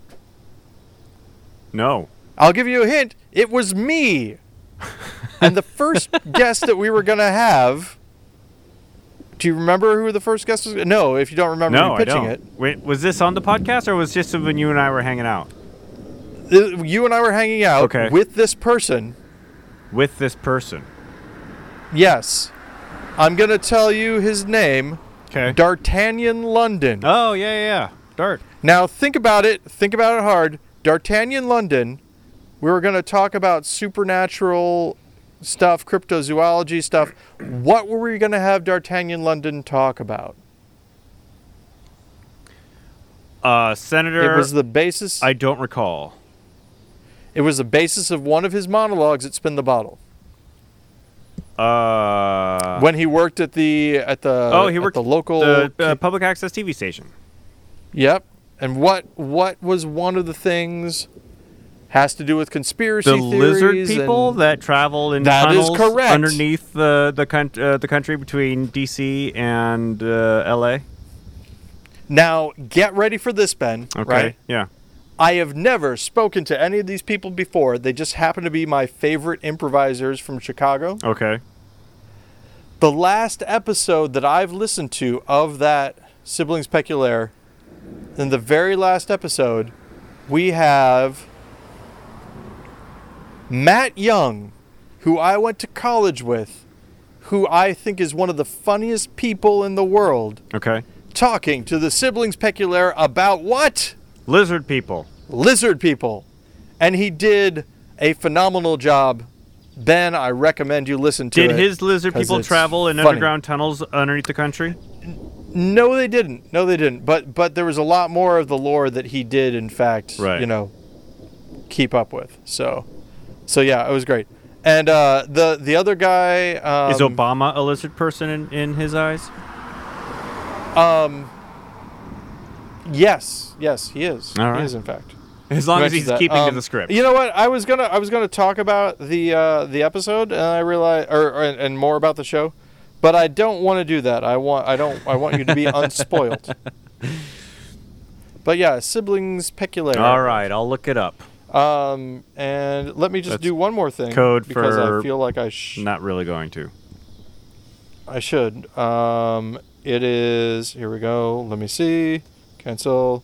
No. I'll give you a hint. It was me. And the first guest that we were going to have... Do you remember who the first guest was? No, if you don't remember No, me I pitching don't. it. Wait, was this on the podcast or was this just when you and I were hanging out Uh, You and I were hanging out Okay. with this person. with this person? Yes. I'm going to tell you his name. Okay. D'Artagnan London. Oh yeah, yeah, yeah. Dart. Now, think about it. Think about it hard. D'Artagnan London. We were going to talk about supernatural stuff, cryptozoology stuff. What were we going to have D'Artagnan London talk about? Uh, Senator. It was the basis. I don't recall. It was the basis of one of his monologues at Spin the Bottle Uh. when he worked at the at the oh, he at worked the local. the uh, public access T V station. Yep. And what what was one of the things has to do with conspiracy The theories lizard people and- that travel in That is tunnels correct. underneath the the, coun- uh, the country between D C and uh, L A. Now, get ready for this, Ben. Okay. Right? Yeah. I have never spoken to any of these people before. They just happen to be my favorite improvisers from Chicago. Okay. The last episode that I've listened to of that Siblings Peculaire, in the very last episode, we have Matt Young, who I went to college with, who I think is one of the funniest people in the world, Okay. talking to the Siblings Peculaire about what? Lizard people. Lizard people. And he did a phenomenal job. Ben, I recommend you listen to Did it. his lizard 'cause people it's travel in funny. underground tunnels underneath the country? No, they didn't. No, they didn't. But but there was a lot more of the lore that he did, in fact, Right. you know, keep up with. So, so yeah, it was great. And uh, the the other guy um, Is Obama a lizard person in, in his eyes? Um. Yes, yes, he is. All right. He is, in fact. As long as Mentions he's that. keeping to Um, the script. You know what? I was gonna I was gonna talk about the uh, the episode, and I realized, or, or and more about the show, but I don't want to do that. I want I don't I want you to be unspoiled. But yeah, siblings peculiar. All right, I'll look it up. Um, and let me just That's do one more thing. code because for I feel like I sh- Not really going to. I should. Um, it is. Here we go. Let me see. Cancel.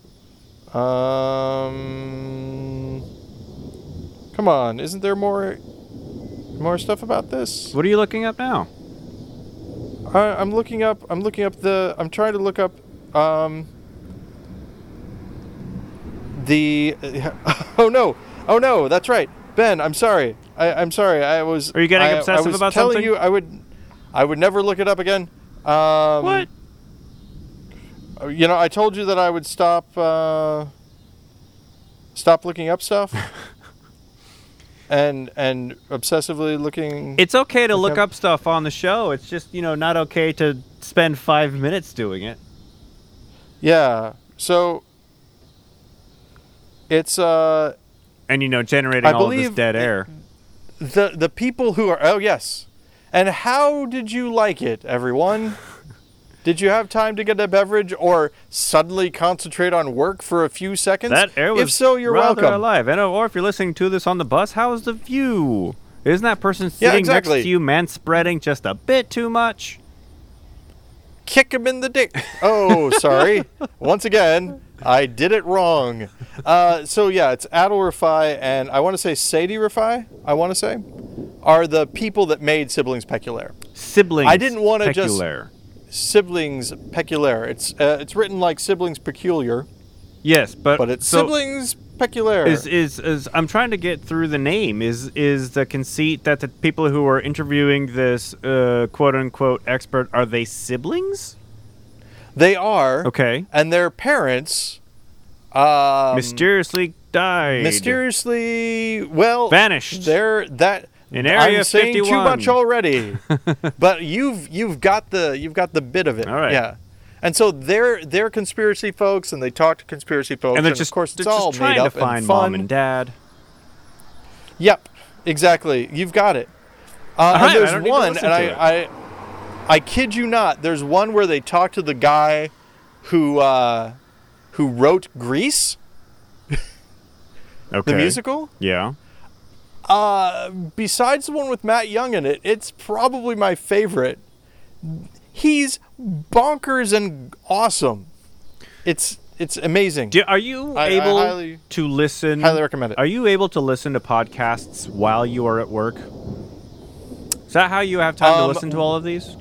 Um, come on. Isn't there more more stuff about this? What are you looking up now? I, I'm looking up. I'm looking up the. I'm trying to look up. Um, the. Oh no! Oh no! That's right, Ben. I'm sorry. I, I'm sorry. I was. Are you getting I, obsessive I was about telling something? you I would. I would never look it up again. Um, What? You know, I told you that I would stop. Uh, stop looking up stuff. and and obsessively looking. It's okay to look Okay. up stuff on the show. It's just, you know, not okay to spend five minutes doing it. Yeah. So. It's uh. And, you know, generating I all of this believe dead it- air. The the people who are oh yes, and how did you like it, everyone? Did you have time to get a beverage or suddenly concentrate on work for a few seconds? That air was if so, you're rather welcome. alive. And, or if you're listening to this on the bus, how's the view? Isn't that person Yeah, sitting exactly. next to you manspreading just a bit too much? Kick him in the dick. Oh, sorry. Once again, I did it wrong. Uh, so yeah, it's Adil Rafai and I want to say Sadie Rafai. I want to say are the people that made Siblings Peculiar. Siblings. I didn't wanna just- peculiar. Siblings Peculiar. It's uh, it's written like Siblings Peculiar, Yes, but, but it's so Siblings Peculiar. Is, is is I'm trying to get through the name. Is is the conceit that the people who are interviewing this uh, quote unquote expert, are they siblings? They are. Okay. And their parents um, Mysteriously died. mysteriously well Vanished. They're that In Area I'm saying too fifty-one. much already. But you've you've got the you've got the bit of it. All right. Yeah. And so they're they're conspiracy folks and they talk to conspiracy folks And they're and just of course they're it's all just trying made up to find and fun. mom and dad. Yep. Exactly. You've got it. Uh, All right, and I there's don't need to one listen and to it. I, I I kid you not, there's one where they talk to the guy who uh, who wrote Grease, Okay. the musical. Yeah. Uh, besides the one with Matt Young in it, it's probably my favorite. He's bonkers and awesome. It's it's amazing. Do, are you I- I able highly- to listen? highly recommend it. Are you able to listen to podcasts while you are at work? Is that how you have time to Um, listen to all of these?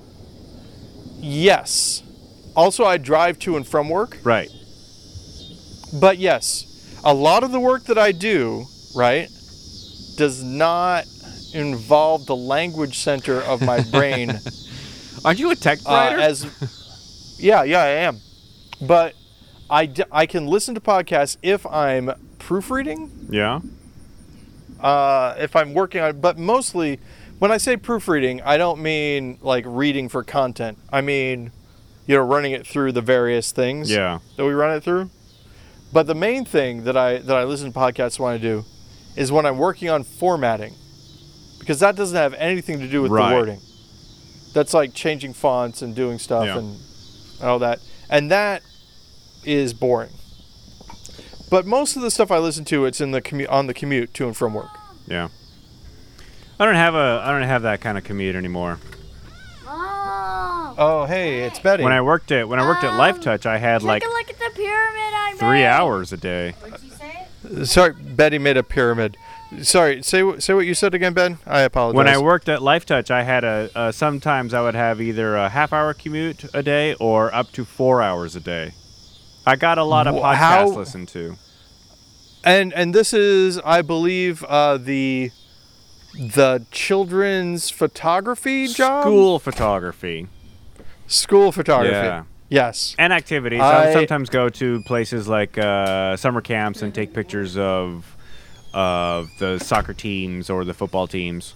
Yes. Also, I drive to and from work. Right. But yes, a lot of the work that I do, right, does not involve the language center of my brain. Aren't you a tech uh, writer? as yeah, yeah, I am. But I, d- I can listen to podcasts if I'm proofreading, yeah. uh, if I'm working on. But mostly, when I say proofreading, I don't mean like reading for content. I mean, you know, running it through the various things Yeah. that we run it through. But the main thing that I that I listen to podcasts when I do is when I'm working on formatting, because that doesn't have anything to do with Right. the wording. That's like changing fonts and doing stuff Yeah. and all that, and that is boring. But most of the stuff I listen to, it's in the commu- on the commute to and from work. Yeah. I don't have a I don't have that kind of commute anymore. Oh. Oh, hey, it's Betty. When I worked at when I worked at Um, Lifetouch, I had Take like a look at the pyramid I three made. hours a day. What'd you say? Sorry, Betty made a pyramid. Sorry, say wh- say what you said again, Ben. I apologize. When I worked at Lifetouch, I had a uh, sometimes I would have either a half hour commute a day or up to four hours a day. I got a lot of Wh- podcasts how- to listen to. And and this is, I believe, uh, the the children's photography job. School photography School photography. Yeah. Yes. and activities. I, I- would sometimes go to places like uh, summer camps and take pictures of of the soccer teams or the football teams.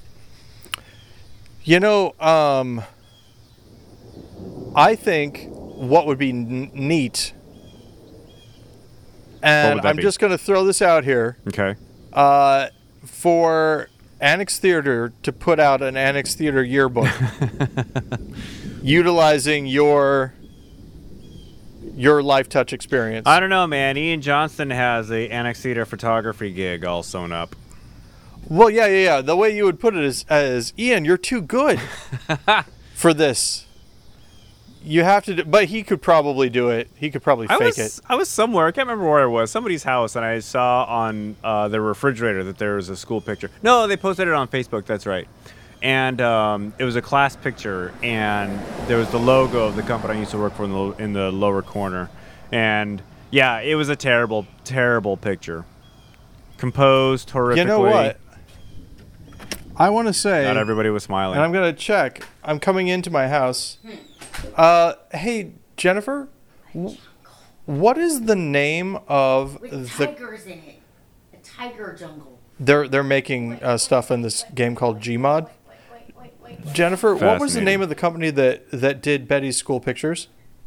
You know, um, I think what would be n- neat, and would that I'm be? just going to throw this out here, Okay. uh, for Annex Theater to put out an Annex Theater yearbook, utilizing your your Life Touch experience. I don't know, man. Ian Johnston has a Annex Theater photography gig all sewn up. Well, yeah, yeah, yeah. The way you would put it is, as Ian, you're too good for this. You have to, do, but he could probably do it. He could probably fake I was, it. I was somewhere. I can't remember where it was. Somebody's house, and I saw on uh, the refrigerator that there was a school picture. No, they posted it on Facebook. That's right. And um, it was a class picture, and there was the logo of the company I used to work for in the, in the lower corner. And yeah, it was a terrible, terrible picture. Composed horrifically. You know what? I want to say, Not everybody was smiling. and I'm going to check. I'm coming into my house. Uh, hey, Jennifer, w- what is the name of With the? tigers in it. A tiger jungle. They're they're making uh, stuff in this game called Gmod. Wait, wait, wait, wait. Jennifer, what was the Fascinating. name of the company that that did Betty's school pictures?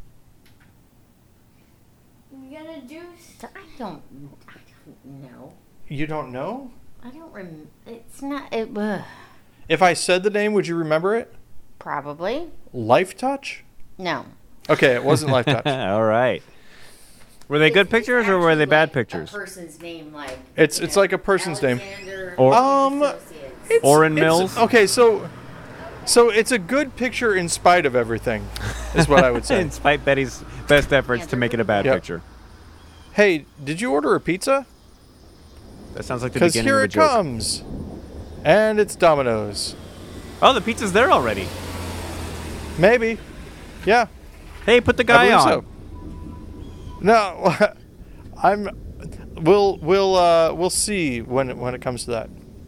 You gonna do? St- I don't. I don't know. You don't know? I don't rem. It's not. It. Ugh. If I said the name, would you remember it? Probably. Life Touch? No. Okay, it wasn't Life Touch. All right. Were they good It's- pictures it's or were they actually bad like pictures? A person's name, like. It's- you it's know, like a person's name. Alexander Or- Um, Associates. It's- Orrin it's- Mills? Okay, so so it's a good picture in spite of everything, is what I would say. In spite Betty's best efforts to make it a bad Yep. picture. Hey, did you order a pizza? That sounds like the Because beginning here of a it joke. comes. And it's Domino's. Oh, the pizza's there already. Maybe. Yeah. Hey, put the I guy believe on. so. No, I'm. We'll we'll uh we'll see when it, when it comes to that.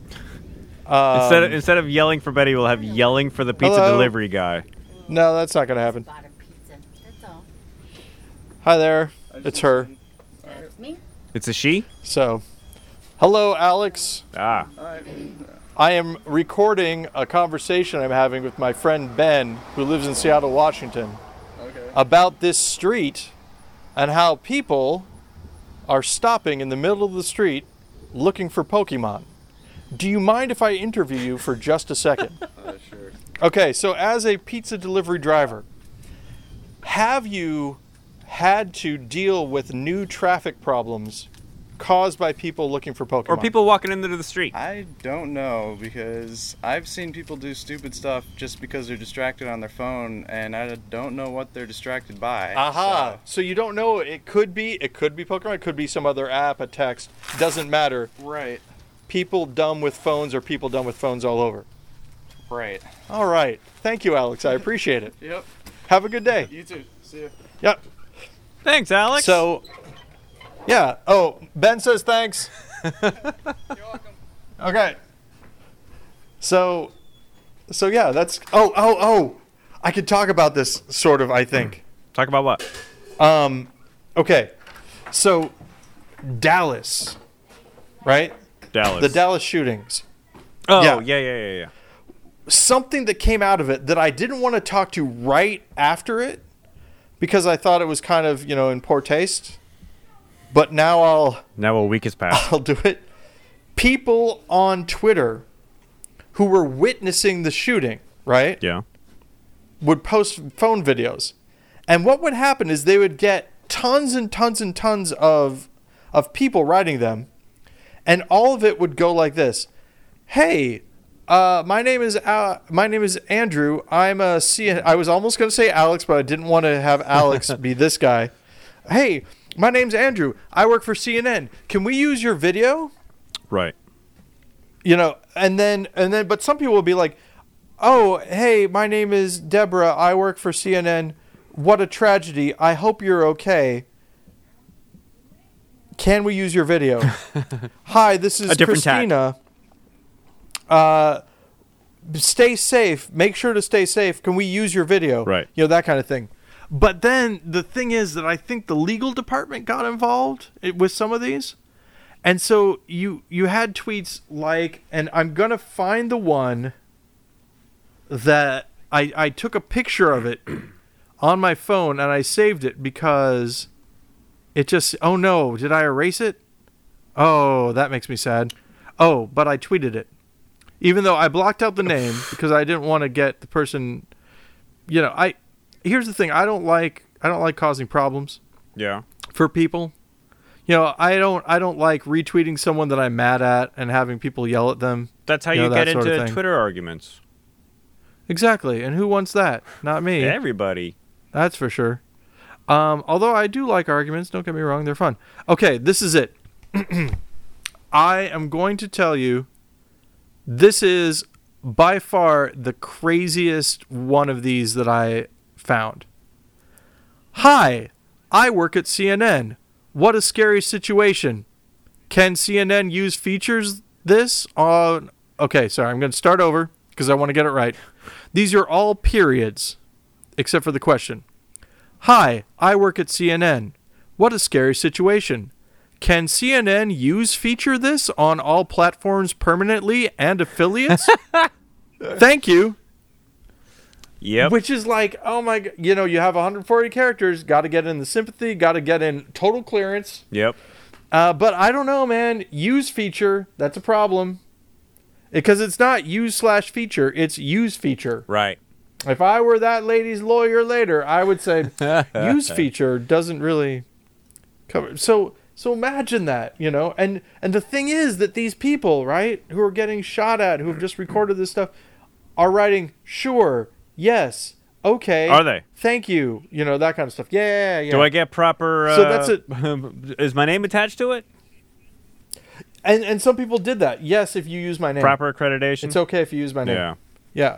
Um, Instead of, instead of yelling for Betty, we'll have yelling for the pizza Hello? delivery guy. no, that's not gonna happen. Bought a pizza. That's all. Hi there, it's her. That's me. It's a she? So, hello, Alex. Ah. I am recording a conversation I'm having with my friend Ben, who lives in Seattle, Washington, Okay. about this street and how people are stopping in the middle of the street looking for Pokemon. Do you mind if I interview you for just a second? Uh, sure. Okay, so as a pizza delivery driver, have you had to deal with new traffic problems caused by people looking for Pokemon? Or people walking into the street. I don't know because I've seen people do stupid stuff just because they're distracted on their phone, and I don't know what they're distracted by. Aha. so- So you don't know. It could be. It could be Pokemon. It could be some other app, a text. Doesn't matter. Right. People dumb with phones or people dumb with phones all over. Right. All right. Thank you, Alex. I appreciate it. Yep. Have a good day. You too. See ya. Yep. Thanks, Alex. So, yeah. Oh, Ben says thanks. You're welcome. Okay. So, so yeah, that's. Oh, oh, oh. I could talk about this sort of. I think. Talk about what? Um, okay. So, Dallas, right? Dallas. The Dallas shootings. Oh, Yeah. yeah, yeah, yeah, yeah. Something that came out of it that I didn't want to talk to right after it because I thought it was kind of, you know, in poor taste. But now I'll Now a week has passed. I'll do it. People on Twitter who were witnessing the shooting, right? Yeah. Would post phone videos. And what would happen is they would get tons and tons and tons of of people writing them, and all of it would go like this. Hey, uh, my name is uh, my name is Andrew. I'm a C N N. I was almost going to say Alex, but I didn't want to have Alex be this guy. Hey, my name's Andrew. I work for C N N. Can we use your video? Right. You know, and then and then but some people will be like, "Oh, hey, my name is Deborah. I work for C N N. What a tragedy. I hope you're okay. Can we use your video?" Hi, this is A different tack. Christina. Uh stay safe. Make sure to stay safe. Can we use your video? Right. You know, that kind of thing. But then the thing is that I think the legal department got involved i- with some of these. And so you you had tweets like, and I'm going to find the one that I I took a picture of it on my phone and I saved it because it just, oh no, did I erase it? Oh, that makes me sad. Oh, but I tweeted it. Even though I blocked out the name because I didn't want to get the person, you know, I here's the thing, I don't like I don't like causing problems. Yeah. for people. You know, I don't I don't like retweeting someone that I'm mad at and having people yell at them. That's how You you, know, get that sort of into thing. Twitter arguments. Exactly. And who wants that? Not me. Everybody. That's for sure. Um, although I do like arguments, don't get me wrong, they're fun. Okay, this is it. I am going to tell you, this is by far the craziest one of these that I found. Hi, I work at C N N. What a scary situation. Can C N N use features this on... Okay, sorry, I'm going to start over because I want to get it right. These are all periods, except for the question. Hi, I work at C N N. What a scary situation. Can C N N use feature this on all platforms permanently and affiliates? Thank you. Yep. Which is like, oh my god, you know, you have one hundred forty characters, got to get in the sympathy, got to get in total clearance. Yep. Uh, but I don't know, man. Use feature, that's a problem. Because it's not use slash feature, it's use feature. Right. If I were that lady's lawyer later, I would say use feature doesn't really cover. So so imagine that, you know. And and the thing is that these people, right, who are getting shot at, who have just recorded this stuff, are writing sure, yes, okay. Are they? Thank you. You know, that kind of stuff. Yeah, yeah. Do I get proper... Uh, So that's it. Is my name attached to it? And and some people did that. Yes, if you use my name. Proper accreditation? It's okay if you use my name. Yeah. Yeah.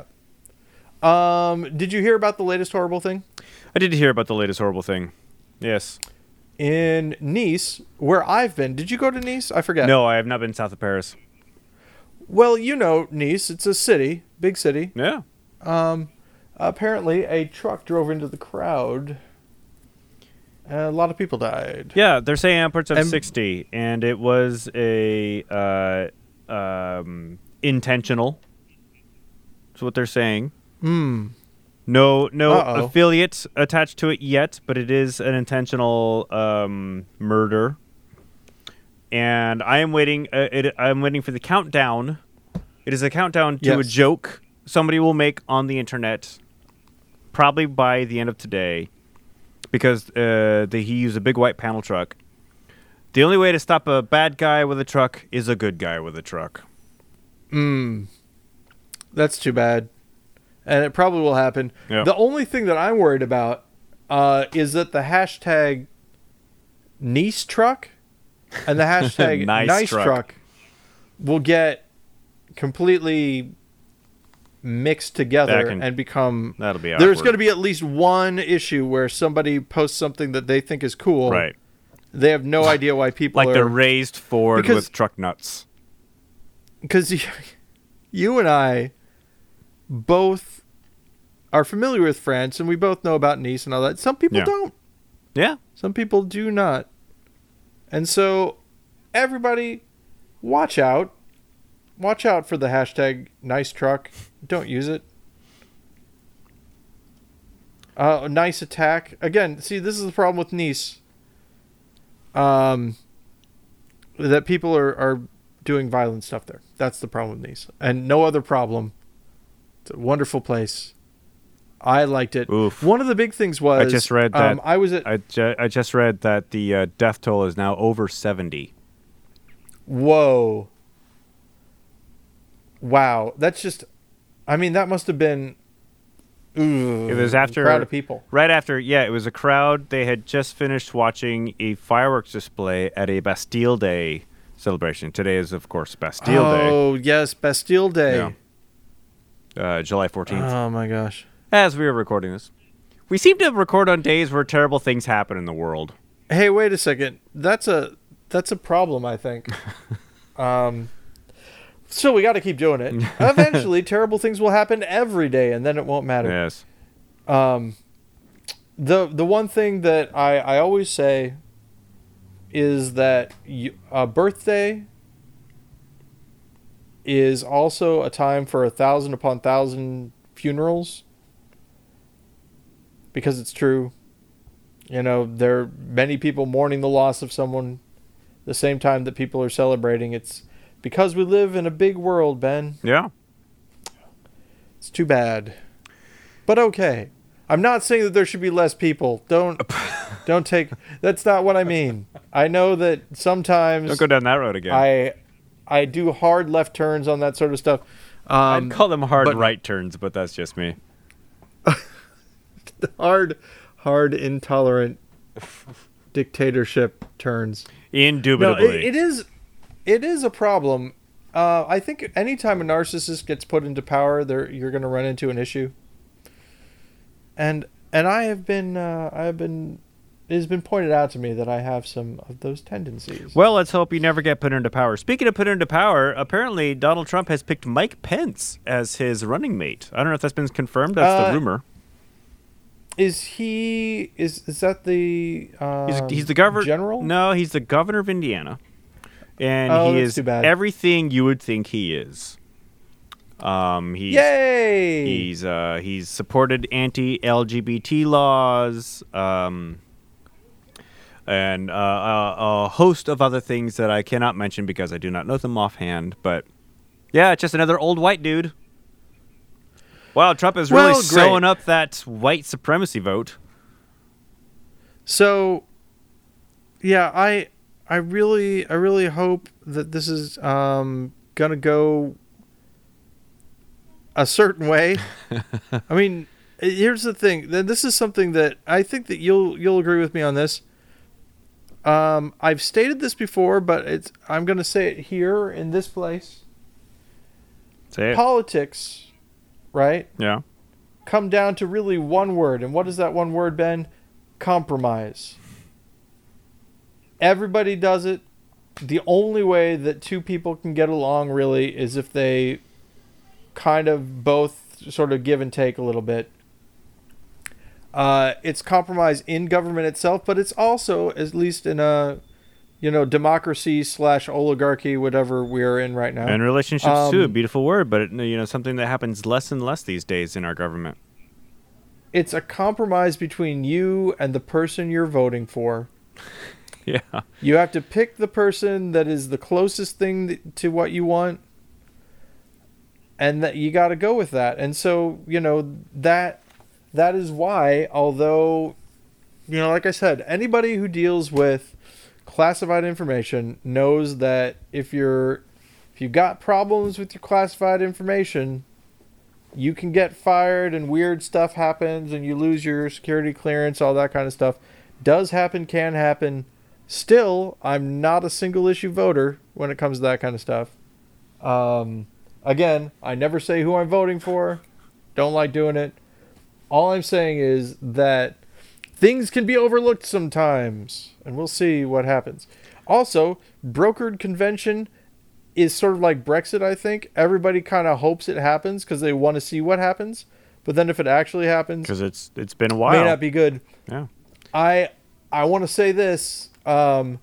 Um, did you hear about the latest horrible thing? I did hear about the latest horrible thing. Yes. In Nice, where I've been. Did you go to Nice? I forget. No, I have not been south of Paris. Well, you know Nice. It's a city. Big city. Yeah. Um, apparently, a truck drove into the crowd. And a lot of people died. Yeah, they're saying upwards of And- sixty, and it was a uh, um, intentional. That's what they're saying. Hmm. No, no Uh-oh. affiliates attached to it yet, but it is an intentional um, murder. And I am waiting. Uh, it, I'm waiting for the countdown. It is a countdown to a Yes. joke somebody will make on the internet, probably by the end of today, because uh, the, he used a big white panel truck. The only way to stop a bad guy with a truck is a good guy with a truck. Hmm. That's too bad. And it probably will happen. Yeah. The only thing that I'm worried about uh, is that the hashtag Nice truck and the hashtag Nice nice, truck. truck. will get completely mixed together That can- and become... That'll be There's awkward. going to be at least one issue where somebody posts something that they think is cool. Right. They have no idea why people Like are... the raised Ford Because- with truck nuts. Because you, you and I both are familiar with France, and we both know about Nice and all that. Some people Yeah. don't. Yeah. Some people do not. And so, everybody, watch out. Watch out for the hashtag nice truck. Don't use it. Uh, nice attack. Again, see, this is the problem with Nice. Um, that people are, are doing violent stuff there. That's the problem with Nice. And no other problem. It's a wonderful place. I liked it. Oof. One of the big things was... I just read that. Um, I was at... I, ju- I just read that the uh, death toll is now over seventy. Whoa. Wow. That's just... I mean, that must have been... Ooh, It was after a crowd of people. Right after, yeah, it was a crowd. They had just finished watching a fireworks display at a Bastille Day celebration. Today is, of course, Bastille Day. Oh, yes. Bastille Day. Yeah. Uh, July fourteenth. Oh, my gosh. As we were recording this. We seem to record on days where terrible things happen in the world. Hey, wait a second. That's a that's a problem, I think. um, so we got to keep doing it. Eventually, terrible things will happen every day, and then it won't matter. Yes. Um, the the one thing that I, I always say is that you, a birthday is also a time for a thousand upon thousand funerals, because it's true. You know, there are many people mourning the loss of someone the same time that people are celebrating. It's because we live in a big world, Ben. Yeah. It's too bad. But okay. I'm not saying that there should be less people. Don't Don't take. That's not what I mean. I know that sometimes Don't go down that road again. I, I do hard left turns on that sort of stuff. Um, I'd call them hard but- right turns, but that's just me. hard, hard, intolerant dictatorship turns. No, Indubitably. it, it is, it is a problem. Uh, I think anytime a narcissist gets put into power, there you're going to run into an issue. And and I have been, uh, I have been, it has been pointed out to me that I have some of those tendencies. Well, let's hope you never get put into power. Speaking of put into power, apparently Donald Trump has picked Mike Pence as his running mate. I don't know if that's been confirmed. That's Uh, the rumor. Is he? Is is that the? Um, He's, he's the governor. general. No, he's the governor of Indiana, and Oh, he that's is too bad. everything you would think he is. Um, he's Yay! he's uh, he's supported anti-L G B T laws, um, and uh, a, a host of other things that I cannot mention because I do not know them offhand. But yeah, it's just another old white dude. Wow, Trump is really Well, great. sewing up that white supremacy vote. So, yeah, I I really I really hope that this is um, gonna go a certain way. I mean, here's the thing. Th- This is something that I think that you'll you'll agree with me on this. Um, I've stated this before, but it's I'm gonna say it here in this place. Say it. Politics, right? Yeah. Come down to really one word. And what is that one word, Ben? Compromise. Everybody does it. The only way that two people can get along really is if they kind of both sort of give and take a little bit. Uh, it's compromise in government itself, but it's also, at least in a, you know, democracy slash oligarchy, whatever we're in right now. And relationships too, a Um, beautiful word, but it, you know, something that happens less and less these days in our government. It's a compromise between you and the person you're voting for. Yeah. You have to pick the person that is the closest thing th- to what you want, and that you got to go with that. And so, you know, that that is why, although, you know, like I said, anybody who deals with classified information knows that if you're if you got problems with your classified information, you can get fired and weird stuff happens and you lose your security clearance, all that kind of stuff. Does happen, can happen. Still, I'm not a single issue voter when it comes to that kind of stuff. Um, again, I never say who I'm voting for. Don't like doing it. All I'm saying is that things can be overlooked sometimes, and we'll see what happens. Also, brokered convention is sort of like Brexit, I think. Everybody kind of hopes it happens because they want to see what happens. But then if it actually happens, Because it's it's been a it while. may not be good. Yeah. I I want to say this. Um,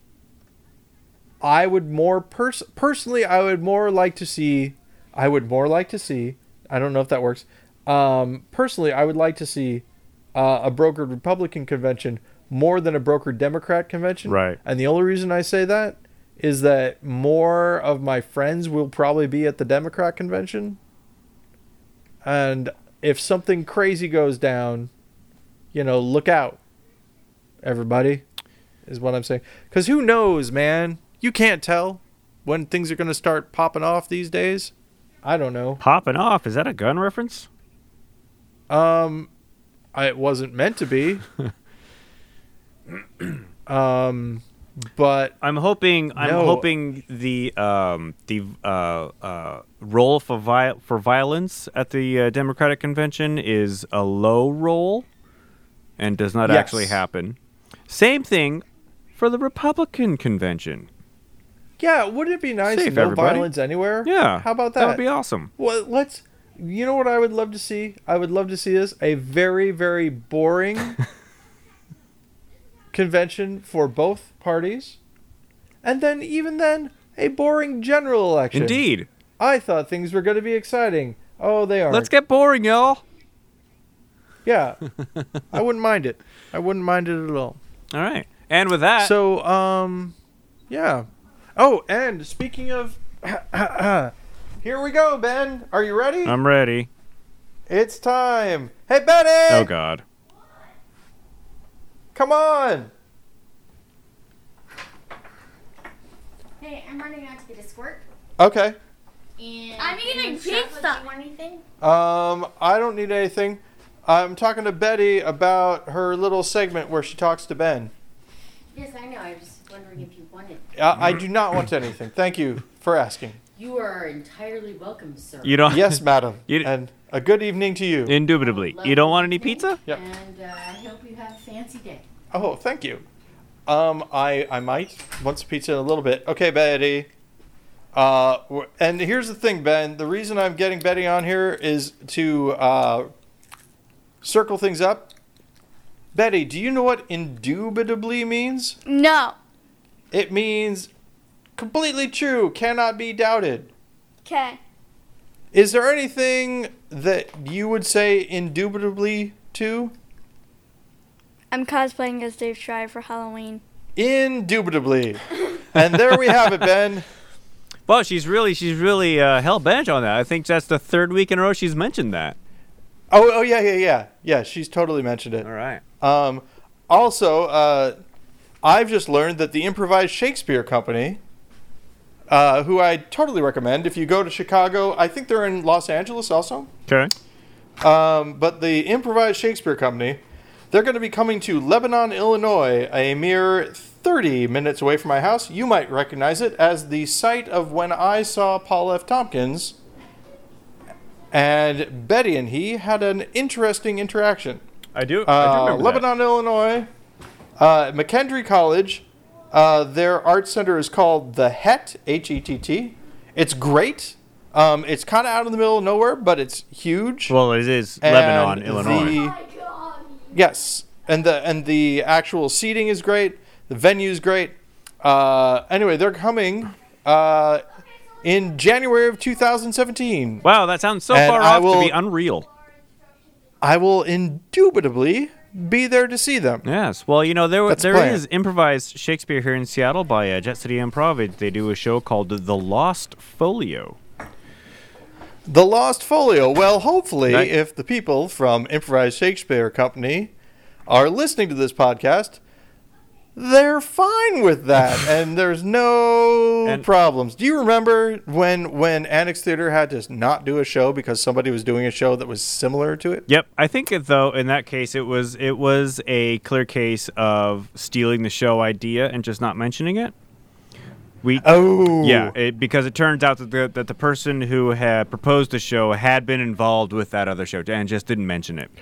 I would more pers- personally. I would more like to see. I would more like to see. I don't know if that works. Um, personally, I would like to see uh, a brokered Republican convention more than a brokered Democrat convention. Right. And the only reason I say that is that more of my friends will probably be at the Democrat convention. And if something crazy goes down, you know, look out, everybody, is what I'm saying. Because who knows, man? You can't tell when things are going to start popping off these days. I don't know. Popping off. Is that a gun reference? Um, I, it wasn't meant to be. um, but I'm hoping. I'm No. hoping the um the uh uh roll for vi- for violence at the uh, Democratic convention is a low roll, and does not Yes. actually happen. Same thing for the Republican convention. yeah, wouldn't it be nice Safe, no everybody. violence anywhere? Yeah. How about that? That would be awesome. Well, let's. You know what I would love to see? I would love to see this a very, very boring convention for both parties, and then even then a boring general election. Indeed. I thought things were going to be exciting. Oh, they aren't. Let's get boring, y'all. Yeah, I wouldn't mind it. I wouldn't mind it at all. All right. And with that, So, um, yeah. Oh, and speaking of, here we go, Ben. Are you ready? I'm ready. It's time. Hey, Benny. Oh God. Come on. Hey, I'm running out to get a squirt. Okay. And I'm eating and chocolate, pizza. Do you want anything? Um, I don't need anything. I'm talking to Betty about her little segment where she talks to Ben. Yes, I know. I was just wondering if you wanted. I, I do not want anything. Thank you for asking. You are entirely welcome, sir. You don't. Yes, madam. You- And a good evening to you. Indubitably. You don't want any pizza? Yep. And uh, I hope you have a fancy day. Oh, thank you. Um, I I might want some pizza in a little bit. Okay, Betty. Uh, w- and here's the thing, Ben. The reason I'm getting Betty on here is to uh, circle things up. Betty, do you know what indubitably means? No. It means completely true, cannot be doubted. Okay. Is there anything that you would say indubitably to? I'm cosplaying as Dave Schreier for Halloween. Indubitably. And there we have it, Ben. Well, she's really, she's really uh, hell bent on that. I think that's the third week in a row she's mentioned that. Oh, oh yeah, yeah, yeah. Yeah, she's totally mentioned it. All right. Um, also, uh, I've just learned that the Improvised Shakespeare Company, uh, who I totally recommend if you go to Chicago, I think they're in Los Angeles also. Okay. Um, but the Improvised Shakespeare Company, they're going to be coming to Lebanon, Illinois, a mere thirty minutes away from my house. You might recognize it as the site of when I saw Paul F. Tompkins, and Betty and he had an interesting interaction. I do. I do Uh, remember Lebanon, Illinois, uh, McKendree College. Uh, their art center is called the Hett, H E T T. It's great. Um, it's kind of out in the middle of nowhere, but it's huge. that. Well, it is And Lebanon, Illinois. the- Yes, and the and the actual seating is great. The venue is great. Uh, anyway, they're coming uh, in January of two thousand seventeen. Wow, that sounds so And far I off will- to be unreal. I will indubitably be there to see them. Yes. Well, you know, there That's the there plan. is improvised Shakespeare here in Seattle by uh, Jet City Improv. It- They do a show called The Lost Folio. The Lost Folio. Well, hopefully, Right. if the people from Improvised Shakespeare Company are listening to this podcast, they're fine with that, and there's no And- problems. Do you remember when when Annex Theater had to not do a show because somebody was doing a show that was similar to it? Yep. I think it, though in that case it was it was a clear case of stealing the show idea and just not mentioning it. We Oh, Yeah, it, because it turns out that the, that the person who had proposed the show had been involved with that other show and just didn't mention it.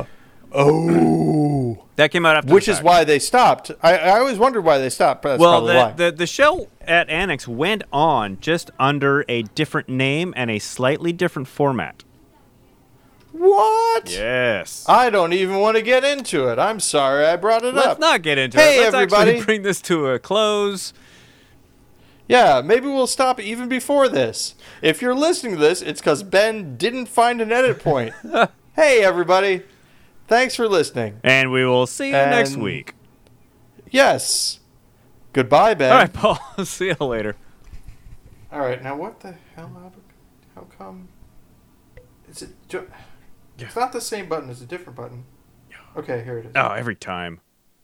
Oh, That came out after which the is fact. why they stopped. I, I always wondered why they stopped. But that's Well, probably why. the, the the show at Annex went on just under a different name and a slightly different format. What? Yes. I don't even want to get into it. I'm sorry I brought it Let's up. not get into Hey, it. Let's everybody. actually bring this to a close. Yeah, maybe we'll stop even before this. If you're listening to this, it's because Ben didn't find an edit point. Hey, everybody. Thanks for listening. And we will see you next And- week. Yes. Goodbye, Ben. All right, Paul. See you later. All right, now what the hell? How, how come? Is it? ju- It's not the same button. It's a different button. Okay, here it is. Oh, every time.